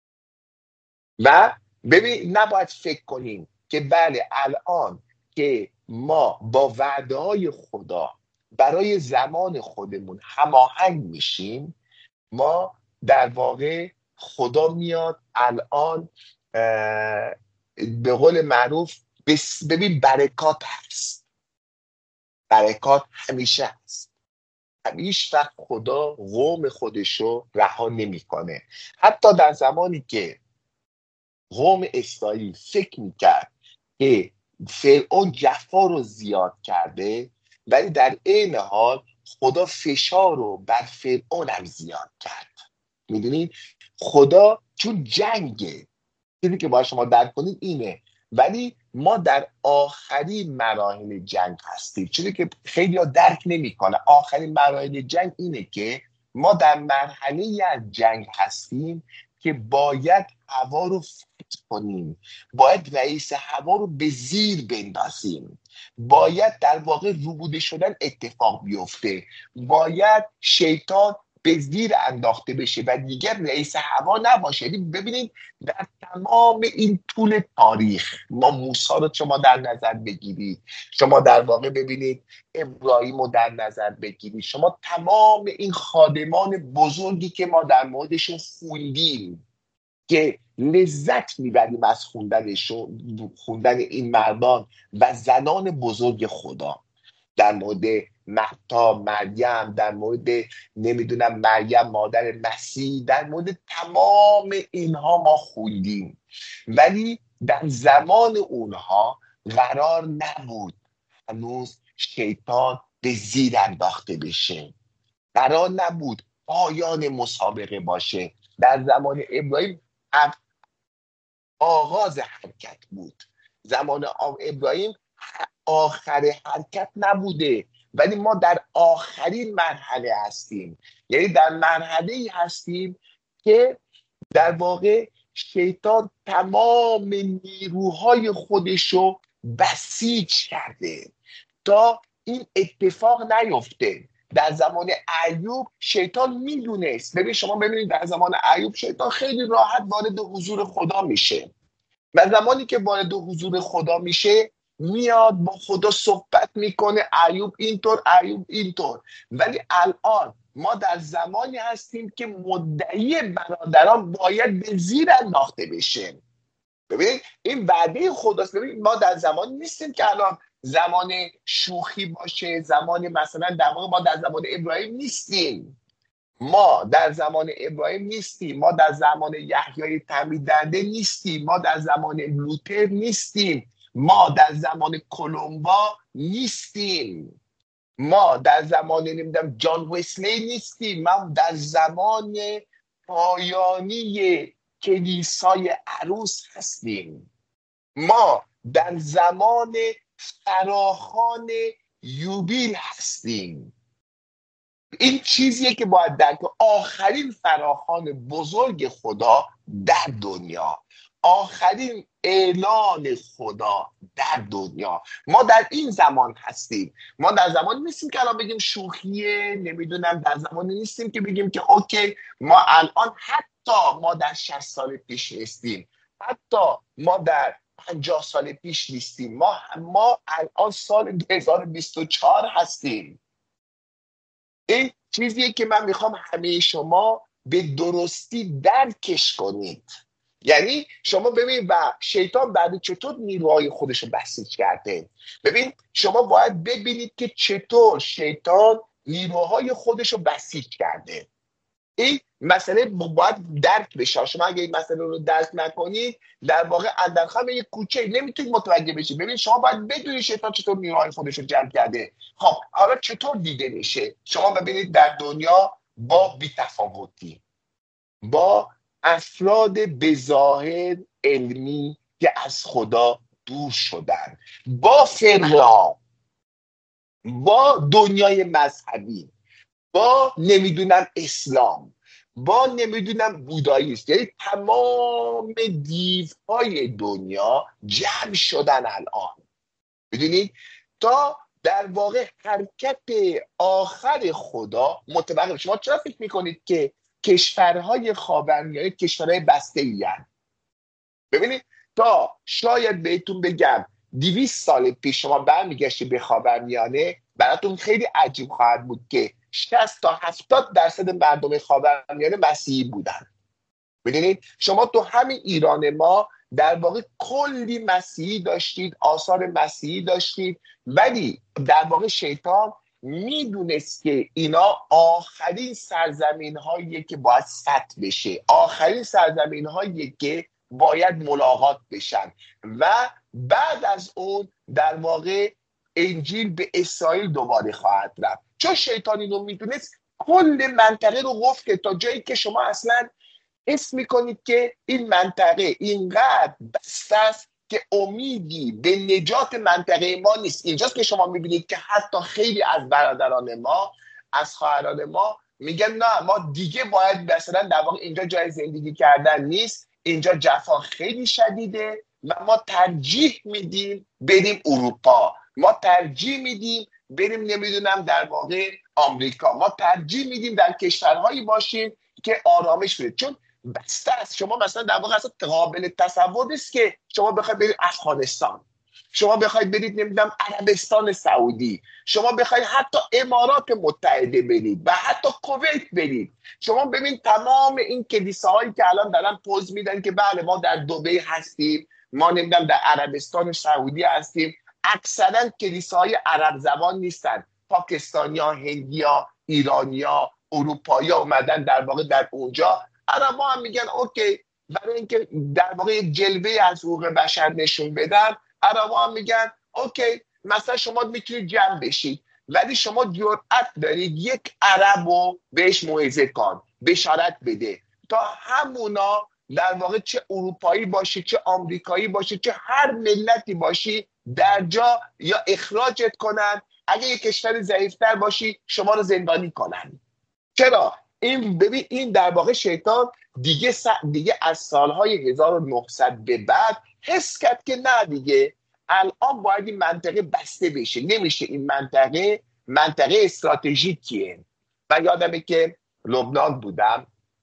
و ببین نباید فکر کنیم که بله الان که ما با وعده های خدا برای زمان خودمون هماهنگ میشیم، ما در واقع خدا میاد الان به قول معروف ببین برکات هست، برکات همیشه هست. همیشه وقت خدا قوم خودشو رها نمیکنه. حتی در زمانی که قوم اسرائیل فکر میکرد که فرعون جفا رو زیاد کرده، ولی در عین حال خدا فشار رو بر فرعون هم زیاد کرد. میدونید خدا چون جنگه، چیزی که باید شما درک کنید اینه، ولی ما در آخرین مراحل جنگ هستیم. چیزی که خیلی ها درک نمی کنه، آخرین مراحل جنگ اینه که ما در مرحله از جنگ هستیم که باید هوا رو فتح کنیم، باید رئیس هوا رو به زیر بندازیم، باید در واقع روبوده شدن اتفاق بیفته، باید شیطان به زیر انداخته بشه و دیگر رئیس هوا نباشه. یعنی ببینید در تمام این طول تاریخ، ما موسی رو شما در نظر بگیرید، شما در واقع ببینید ابراهیم رو در نظر بگیرید، شما تمام این خادمان بزرگی که ما در موردشون خوندیم که لذت میبریم از خوندنشون، خوندن این مردان و زنان بزرگ خدا، در مورد مهدا، مریم، در مورد نمیدونم مریم مادر مسیح، در مورد تمام اینها ما خوندیم، ولی در زمان اونها قرار نبود هنوز شیطان به زیر انداخته بشه، قرار نبود پایان مسابقه باشه. در زمان ابراهیم آغاز حرکت بود، زمان ابراهیم آخر حرکت نبوده، ولی ما در آخرین مرحله هستیم. یعنی در مرحله ای هستیم که در واقع شیطان تمام نیروهای خودشو بسیج کرده تا این اتفاق نیفته. در زمان ایوب شیطان میدونست، ببین شما ببینید در زمان ایوب شیطان خیلی راحت وارد حضور خدا میشه و زمانی که وارد حضور خدا میشه میاد با خدا صحبت میکنه، ایوب اینطور ایوب اینطور. ولی الان ما در زمانی هستیم که مدعی برادران باید به زیر انداخته بشه. ببینید این وعده خداست. ببینید ما در زمانی نیستیم که الان زمان شوخی باشه، زمان مثلا در واقع ما در زمان ابراهیم نیستیم، ما در زمان ابراهیم نیستیم، ما در زمان یحیای تعمید دهنده نیستیم، ما در زمان لوتر نیستیم، ما در زمان کلمبا نیستیم، ما در زمان نمیدونم جان وسلی نیستیم، ما در زمان پایانی کلیسای عروس هستیم، ما در زمان فراخوان یوبیل هستیم. این چیزیه که باید درک، آخرین فراخوان بزرگ خدا در دنیا، آخرین اعلان خدا در دنیا، ما در این زمان هستیم. ما در زمان نیستیم که الان بگیم شوخیه، نمیدونم در زمان نیستیم که بگیم که اوکی ما الان، حتی ما در شصت سال پیش نیستیم، حتی ما در پنجاه سال پیش نیستیم، ما ما الان سال دو هزار و بیست و چهار هستیم. این چیزیه که من میخوام همه شما به درستی درکش کنید. یعنی شما ببین و شیطان بعد چطور نیروهای خودش رو بسیج کرده. ببین شما باید ببینید که چطور شیطان نیروهای خودش رو بسیج کرده. این مسئله باید درک بشه. شما اگه این مسئله رو درک نکنید در واقع اندرخم یک کوچه نمیتونید متوجه بشید. ببین شما باید بدونید شیطان چطور نیروهای خودش رو جمع کرده. خب حالا چطور دیده میشه؟ شما ببینید در دنیا با بی‌تفاوتی، با افراد بظاهر علمی که از خدا دور شدن، با فرقه‌ها، با دنیای مذهبی، با نمیدونم اسلام، با نمیدونم بوداییست، یعنی تمام دیوهای دنیا جمع شدن الان، بدونید تا در واقع حرکت آخر خدا متوقف. شما چرا فکر میکنید که کشورهای خاورمیانه کشورهای بسته‌ای هستند؟ ببینید تا شاید بهتون بگم دویست سال پیش شما برمیگشتی به خاورمیانه، براتون خیلی عجیب خواهد بود که شصت تا هفتاد درصد مردم خاورمیانه مسیحی بودن. ببینید شما تو همین ایران ما در واقع کلی مسیحی داشتید، آثار مسیحی داشتید، ولی در واقع شیطان میدونست که اینا آخرین سرزمین هایی که باید فتح بشه، آخرین سرزمین هایی که باید ملاقات بشن و بعد از اون در واقع انجیل به اسرائیل دوباره خواهد رفت. چون شیطان اینو میدونست کل منطقه رو قفل تا جایی که شما اصلا حس میکنید که این منطقه اینقدر بسته است که امیدی به نجات منطقه ما نیست. اینجاست که شما میبینید که حتی خیلی از برادران ما، از خواهران ما میگن نه ما دیگه باید مثلا در واقع اینجا جای زندگی کردن نیست، اینجا جفا خیلی شدیده و ما ترجیح میدیم بریم اروپا، ما ترجیح میدیم بریم نمیدونم در واقع آمریکا، ما ترجیح میدیم در کشورهایی باشیم که آرامش بده. چون بسته است. شما مثلا در واقع اصلا قابل تصور نیست که شما بخواید برید افغانستان، شما بخواید برید نمیدونم عربستان سعودی، شما بخواید حتی امارات متحده برید و حتی کویت برید. شما ببین تمام این کلیساهایی که الان دارن پوز میدن که بله ما در دبی هستیم، ما نمیدونم در عربستان سعودی هستیم، اکثرا کلیساهای عرب زبان نیستن، پاکستانیا، هندیا، ایرانیا، اروپایی اومدن در واقع در اونجا. عربا هم میگن اوکی، برای اینکه در واقع یک جلوه از حقوق بشر نشون بدن، عربا هم میگن اوکی مثلا شما میتونید جمع بشید، ولی شما جرأت دارید یک عرب رو بهش موعظه کن، بشارت بده تا همونا در واقع چه اروپایی باشی چه آمریکایی باشی چه هر ملتی باشی در جا یا اخراجت کنن، اگه یک کشور ضعیفتر باشی شما رو زندانی کنن. چرا؟ این ببین این در واقع شیطان دیگه س... دیگه از سالهای هزار و نهصد به بعد حس کرد که نه دیگه الان باید این منطقه بسته بشه، نمیشه این منطقه منطقه استراتژیکیه. من یادمه که لبنان بودم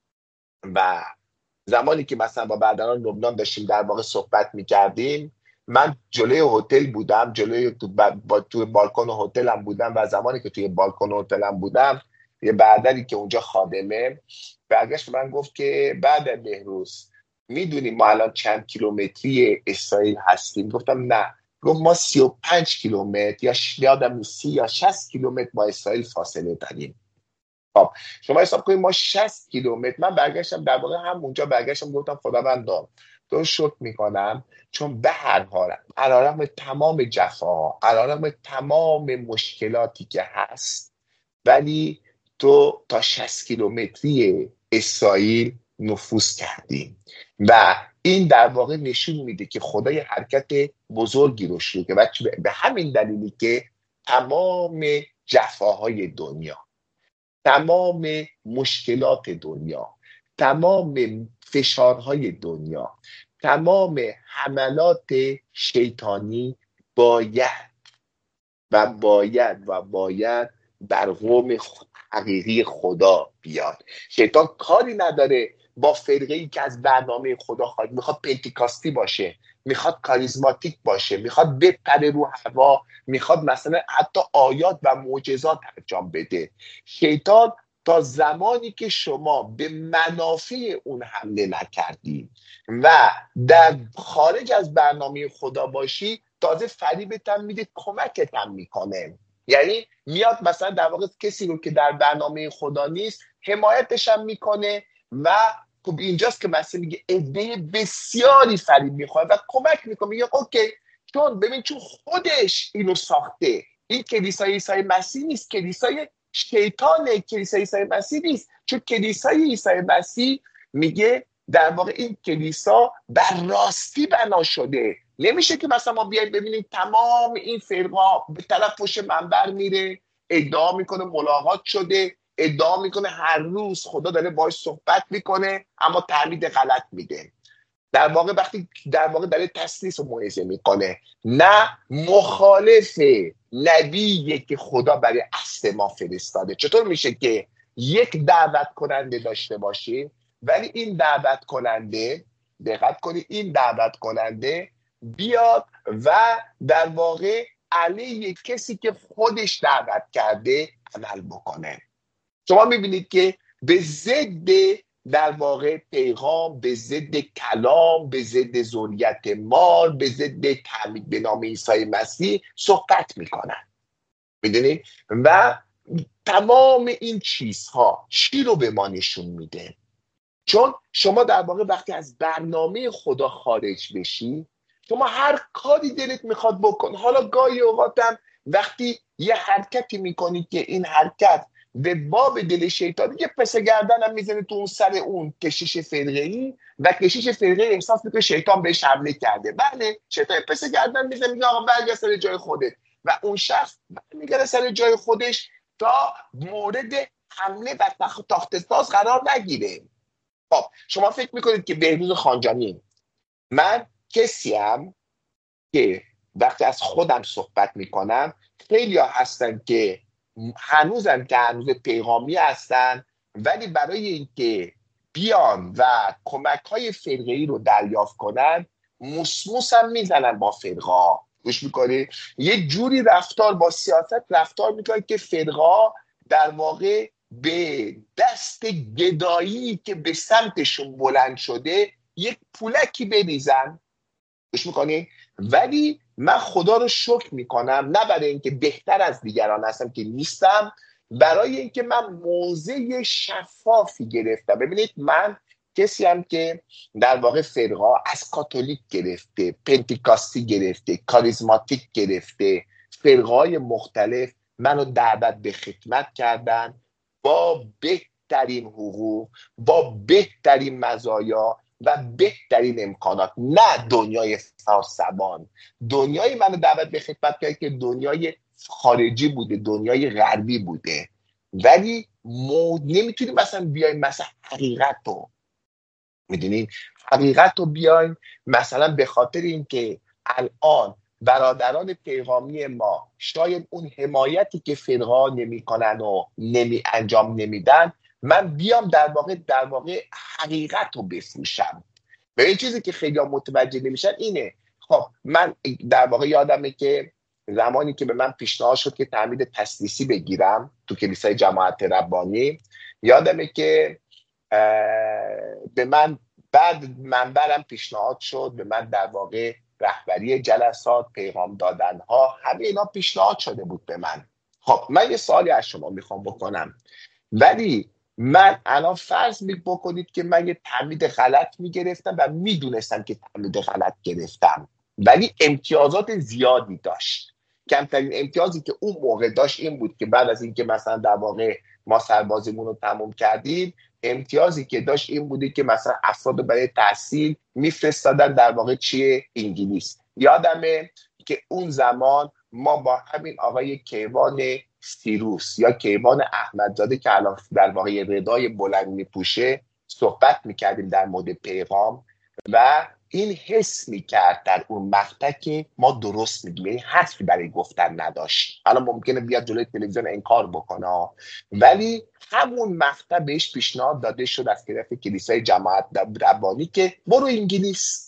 و زمانی که مثلا با برادران لبنان داشتیم در واقع صحبت میکردیم، من جلوی هتل بودم، جلوی تو با تو بالکن هتلم بودم و زمانی که توی بالکن هتلم بودم یه برادری که اونجا خادمه برگشت من گفت که بعد بهروز میدونی ما الان چند کیلومتری اسرائیل هستیم؟ گفتم نه. گفت ما سی و پنج کیلومتر یا یادم سی یا شصت کیلومتر با اسرائیل فاصله داریم. خب شما حساب کنید ما شصت کیلومتر. من برگشتم در واقع همونجا برگشتم گفتم خداوندا تو شکر میکنم چون به هر حال علیرغم تمام جفاها، علیرغم تمام مشکلاتی که هست، ولی تو تا شصت کیلومتری اسرائیل نفوذ کردی و این در واقع نشون میده که خدا یه حرکت بزرگی رو شروع کرد و به همین دلیلی که تمام جفاهای دنیا، تمام مشکلات دنیا، تمام فشارهای دنیا، تمام حملات شیطانی باید و باید و باید بر قوم حقیقی خدا بیاد. شیطان کاری نداره با فرقه‌ای که از برنامه خدا خواهد، میخواد پنتیکاستی باشه، میخواد کاریزماتیک باشه، میخواد بپره رو هوا، میخواد مثلا حتی آیات و معجزات انجام بده. شیطان تا زمانی که شما به منافع اون حمله نکردی و در خارج از برنامه خدا باشی، تازه فریبت هم میده، کمکت هم میکنه. یعنی میاد مثلا در واقع کسی رو که در برنامه خدا نیست حمایتش هم میکنه و خب اینجاست که مثلا میگه عده بسیاری فریب میخواد و کمک میکنه. میگه اوکی چون ببین چون خودش اینو ساخته، این کلیسای عیسی مسیح نیست، کلیسای شیطانه، کلیسای عیسی مسیح نیست. چون کلیسای عیسی مسیح میگه در واقع این کلیسا بر راستی بنا شده. نمیشه که مثلا ما بیایم ببینیم تمام این فرقا به طرف پشت منبر میره ادعا میکنه ملاقات شده، ادعا میکنه هر روز خدا داره باهاش صحبت میکنه، اما تعمید غلط میده. در واقع وقتی در واقع داره تسلیس و موعظه میکنه، نه مخالف نبیه که خدا برای اصل ما فرستاده. چطور میشه که یک دعوت کننده داشته باشیم ولی این دعوت کننده، دقت کنید، این دعوت کننده بیاد و در واقع علیه کسی که خودش دعوت کرده عمل بکنه؟ شما میبینید که به ضد در واقع پیغام، به ضد کلام، به ضد ذریت مال، به ضد تعمید به نام عیسی مسیح صحبت میکنن. میدونید؟ و تمام این چیزها چی رو به ما نشون میده؟ چون شما در واقع وقتی از برنامه خدا خارج بشی، شما هر کاری دلت میخواد بکن. حالا گاهی اوقاتم وقتی یه حرکتی میکنی که این حرکت به باب دل شیطان، یه پس گردن هم میزنه تو اون سر اون کشیش فرقه‌ای و کشیش فرقه‌ای احساس میکنه شیطان بهش حمله کرده. بله شیطان پس گردن میزنه، میگه آقا برگرد سر جای خودت و اون شخص برمیگره سر جای خودش تا مورد حمله و تاخت ساز قرار نگیره. خب شما فکر میکنید که بهروز خانجانی، من کسیم که وقتی از خودم صحبت میکنم خیلی ها هستن که هنوزن که هنوز پیغامی هستن، ولی برای اینکه بیان و کمک های فرقه‌ای رو دریافت کنن موسموس هم میزنن با فرقه. گوش میکنی؟ یه جوری رفتار با سیاست رفتار میکنن که فرقه در واقع به دست گدایی که به سمتشون بلند شده یک پولکی بریزن. گوش میکنی؟ ولی من خدا رو شکر میکنم، نه برای اینکه بهتر از دیگران هستم که نیستم، برای اینکه من موضع شفافی گرفتم. ببینید من کسی هم که در واقع فرقه از کاتولیک گرفته، پنتیکاستی گرفته، کاریزماتیک گرفته، فرقه‌های مختلف منو دعوت به خدمت کردن با بهترین حقوق، با بهترین مزایا و بهترین امکانات. نه دنیای فارسبان، دنیای منو دعوت به خدمت کرد که دنیای خارجی بوده، دنیای غربی بوده، ولی مو... نمیتونیم مثلا بیایم مثلا حقیقت رو میدونین حقیقت رو بیایم مثلا به خاطر اینکه الان برادران پیغامی ما شاید اون حمایتی که فرقه نمیکنن و نمی انجام نمیدن، من بیام در واقع در واقع حقیقت رو بفروشم. به این چیزی که خیلی متوجه نمیشن اینه. خب من در واقع یادمه که زمانی که به من پیشنهاد شد که تعمید تسلیسی بگیرم تو کلیسای جماعت ربانی، یادمه که به من بعد منبرم پیشنهاد شد، به من در واقع رهبری جلسات، پیغام دادن ها، همه اینا پیشنهاد شده بود به من. خب من یه سوالی از شما میخوام بکنم، ولی من الان فرض می بکنید که من یه تعمید غلط میگرفتم و میدونستم که تعمید غلط گرفتم، ولی امتیازات زیادی داشت. کمترین امتیازی که اون موقع داشت این بود که بعد از اینکه مثلا در واقع ما سربازیمون رو تموم کردیم، امتیازی که داشت این بودی که مثلا افراد برای تحصیل میفرستادن در واقع چیه؟ انگلیس. یادمه که اون زمان ما با همین آقای کیوان سیروس یا کیوان احمدزاده که الان در واقع ردای بلند میپوشه صحبت میکردیم در مورد پیغام و این حس میکرد در اون مقطع که ما درست میگیم، یعنی حرفی برای گفتن نداشت. الان ممکنه بیاد جلوی تلویزیون انکار بکنه، ولی همون مقطع بهش پیشنهاد داده شد از طرف کلیسای جماعت ربانی که برو انگلیس،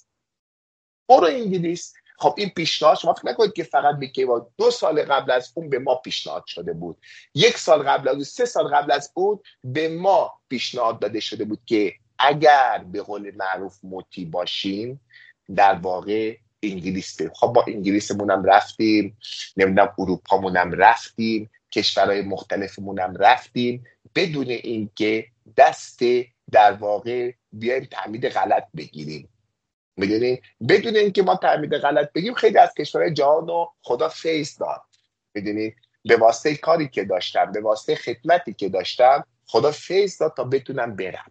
برو انگلیس. خب این پیشنهاد شما فکر نکنید که فقط به کیوان، دو سال قبل از اون به ما پیشنهاد شده بود، یک سال قبل از اون، سه سال قبل از اون به ما پیشنهاد داده شده بود که اگر به قول معروف مطیع باشیم در واقع انگلیس بریم. خب با انگلیسمونم رفتیم، نمیدونم اروپامونم رفتیم، کشورهای مختلفمونم رفتیم بدون اینکه دست در واقع بیایم تعمید غلط بگیریم. میدونی بدون اینکه ما تعمید غلط بگیم خیلی از کشورهای جهان رو خدا فیض داد. میدونی به واسطه کاری که داشتم، به واسطه خدمتی که داشتم خدا فیض داد تا بتونم برم.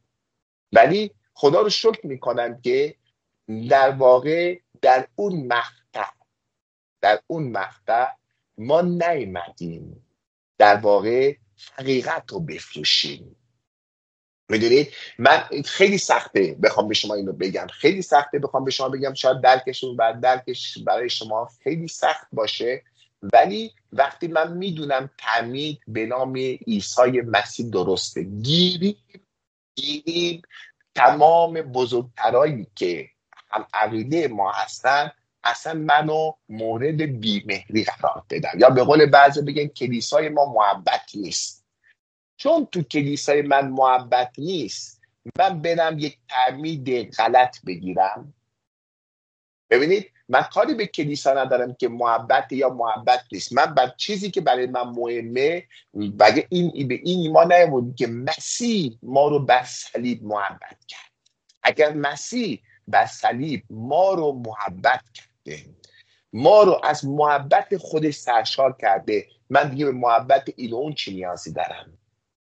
ولی خدا رو شکر میکنم که در واقع در اون مقطع در اون مقطع ما نیامدیم در واقع حقیقت رو بفروشیم. میدونید من خیلی سخته بخوام به شما اینو بگم، خیلی سخته بخوام به شما بگم، شاید درکشون بعد درکش برای شما خیلی سخت باشه، ولی وقتی من میدونم تعمید به نام عیسی مسیح درسته، گیریم گیریم تمام بزرگترایی که هم عقیده ما هستن اصلا منو مورد بیمهری قرار بدن، یا به قول بعضی بگن کلیسای ما محبت نیست. چون تو کلیسای من محبت نیست، من برم یک تعمید غلط بگیرم. ببینید من کاری به کلیسا ندارم که محبت یا محبت نیست. من بر چیزی که برای من مهمه، بگه این به این ایمان نیاوردیم که مسیح ما رو بر صلیب محبت کرد. اگر مسیح بر صلیب ما رو محبت کرده، ما رو از محبت خودش سرشار کرده، من دیگه به محبت این و اون چی نیازی دارم؟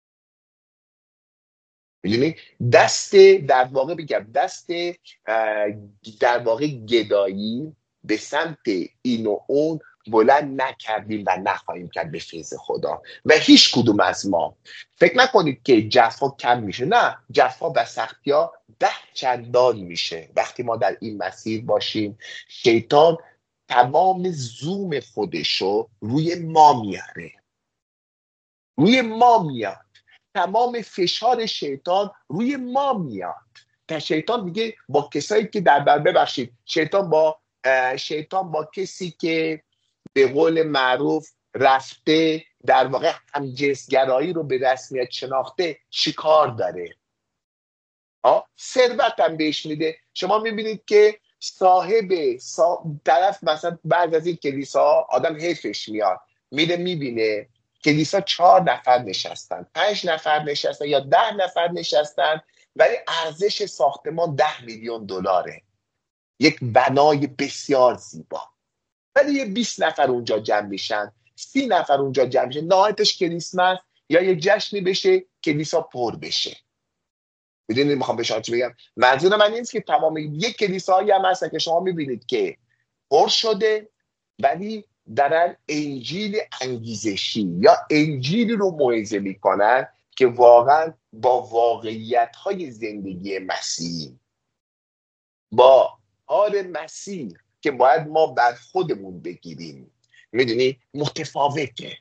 میدونی دست در واقع بگم دست در واقع گدایی به سمت این و اون بلند نکردیم و نخواهیم کرد به فیض خدا. و هیچ کدوم از ما فکر نکنید که جفا کم میشه. نه، جفا و سختی ها ده چندان میشه. وقتی ما در این مسیر باشیم، شیطان تمام زوم خودشو روی ما میاره، روی ما میاد. تمام فشار شیطان روی ما میاد. تا شیطان دیگه با کسایی که در بر ببخشید شیطان با شیطان با کسی که به قول معروف رفته در واقع همجنسگرایی رو به رسمیت شناخته چیکار داره؟ آه ثروت هم بهش میده. شما میبینید که صاحب صاحب طرف مثلا بعد از این کلیسا آدم حیفش میاد، میره میبینه کلیسا چهار نفر نشستن، پنج نفر نشستن یا ده نفر نشستن، ولی ارزش ساختمان ده میلیون دلاره، یک بنای بسیار زیبا، ولی یه بیست نفر اونجا جمع میشن، سی نفر اونجا جمع میشن، نهایتش کریسمس یا یه جشنی بشه کلیسا پر بشه. میدونید میخوام به شما چی بگم؟ منظور من نیست که تمام یک کلیسایی هم هستن که شما میبینید که پر شده ولی دارن انجیل انگیزشی یا انجیلی رو موعظه میکنن که واقعا با واقعیت های زندگی مسیح، با حال مسیح که باید ما بر خودمون بگیریم، میدونی متفاوته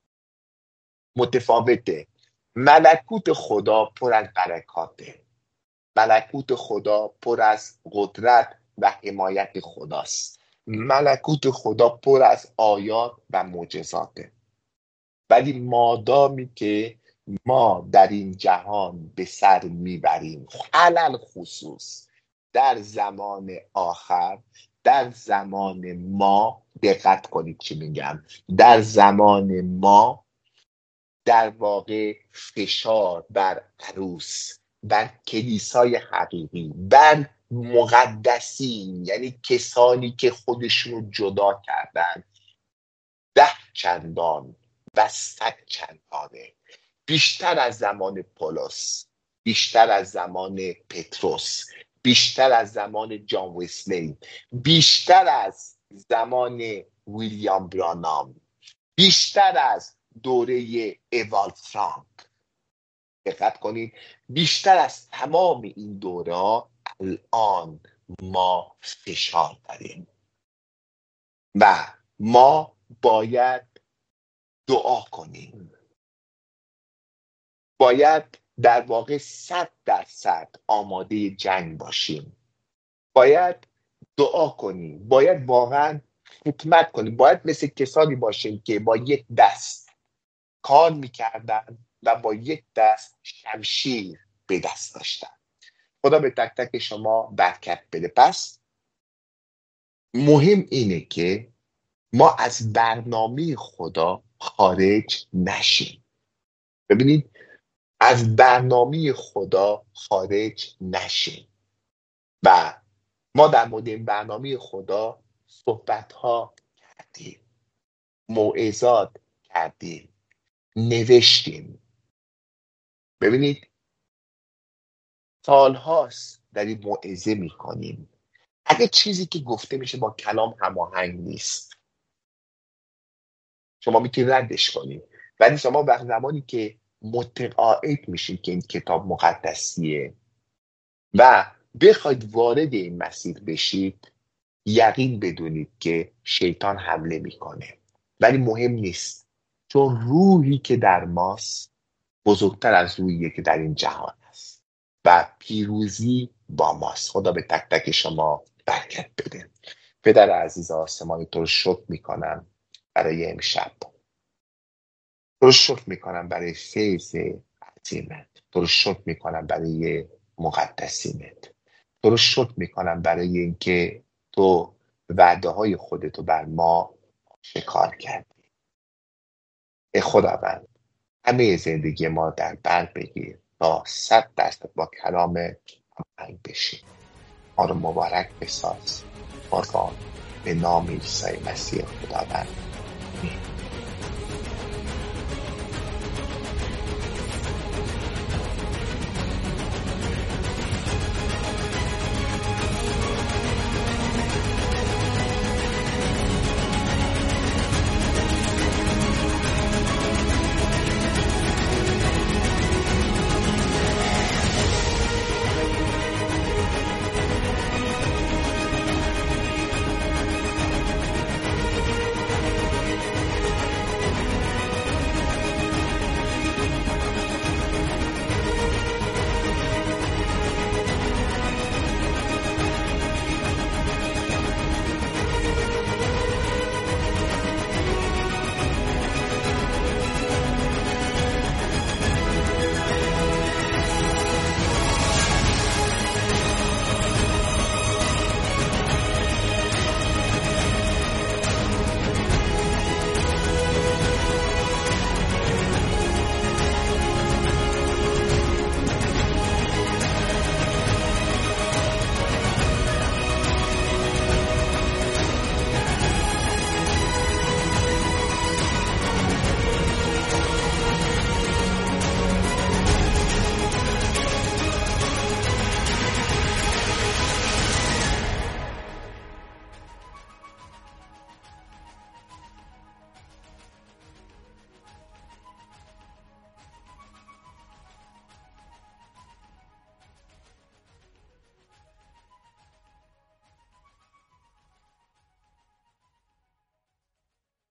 متفاوته ملکوت خدا پر از برکاته. ملکوت خدا پر از قدرت و حمایت خداست. ملکوت خدا پر از آیات و معجزاته. ولی مادامی که ما در این جهان به سر میبریم، علل خصوص در زمان آخر، در زمان ما، دقت کنید چی میگم، در زمان ما در واقع فشار بر عروس، بر کلیسای حقیقی، بر مقدسین، یعنی کسانی که خودشون جدا کردن، ده چندان و صد چندانه. بیشتر از زمان پولس، بیشتر از زمان پتروس، بیشتر از زمان جان وسلی، بیشتر از زمان ویلیام برانام، بیشتر از دوره ایوالد فرانک. دقت کنید، بیشتر از تمام این دوره ها الان ما فشار داریم و ما باید دعا کنیم. باید در واقع صد درصد آماده جنگ باشیم. باید دعا کنیم. باید واقعا خدمت کنیم. باید مثل کسانی باشیم که با یک دست کار میکردن و با یک دست شمشیر به دست داشتن. خدا به تک تک شما برکت بده. پس مهم اینه که ما از برنامه خدا خارج نشیم. ببینید، از برنامه خدا خارج نشیم. و ما در مورد این برنامه خدا صحبت‌ها کردیم، موعظات کردیم، نوشتیم. ببینید، سالهاست در این موعظه میکنیم. اگه چیزی که گفته میشه با کلام هماهنگ نیست، شما میتونید ردش کنید. ولی شما وقت زمانی که متقاعد میشید که این کتاب مقدسیه و بخواید وارد این مسیر بشید، یقین بدونید که شیطان حمله میکنه، ولی مهم نیست، چون روحی که در ماست بزرگتر از روحیه که در این جهان است و پیروزی با ماست. خدا به تک تک شما برکت بده. پدر عزیز آسمانی، تو رو شکر میکنم برای امشب، تو رو شکر میکنم برای فیض عظیمت، تو رو شکر میکنم برای مقدسینت، تو رو شکر میکنم برای اینکه تو وعده های خودتو بر ما شکار کردی. ای خداوند، همه زندگی ما در بر بگیر تا صد درصد با کلام هماهنگ بشیم. ما رو مبارک بساز. قربان به نام عیسی مسیح خداوند. آمین.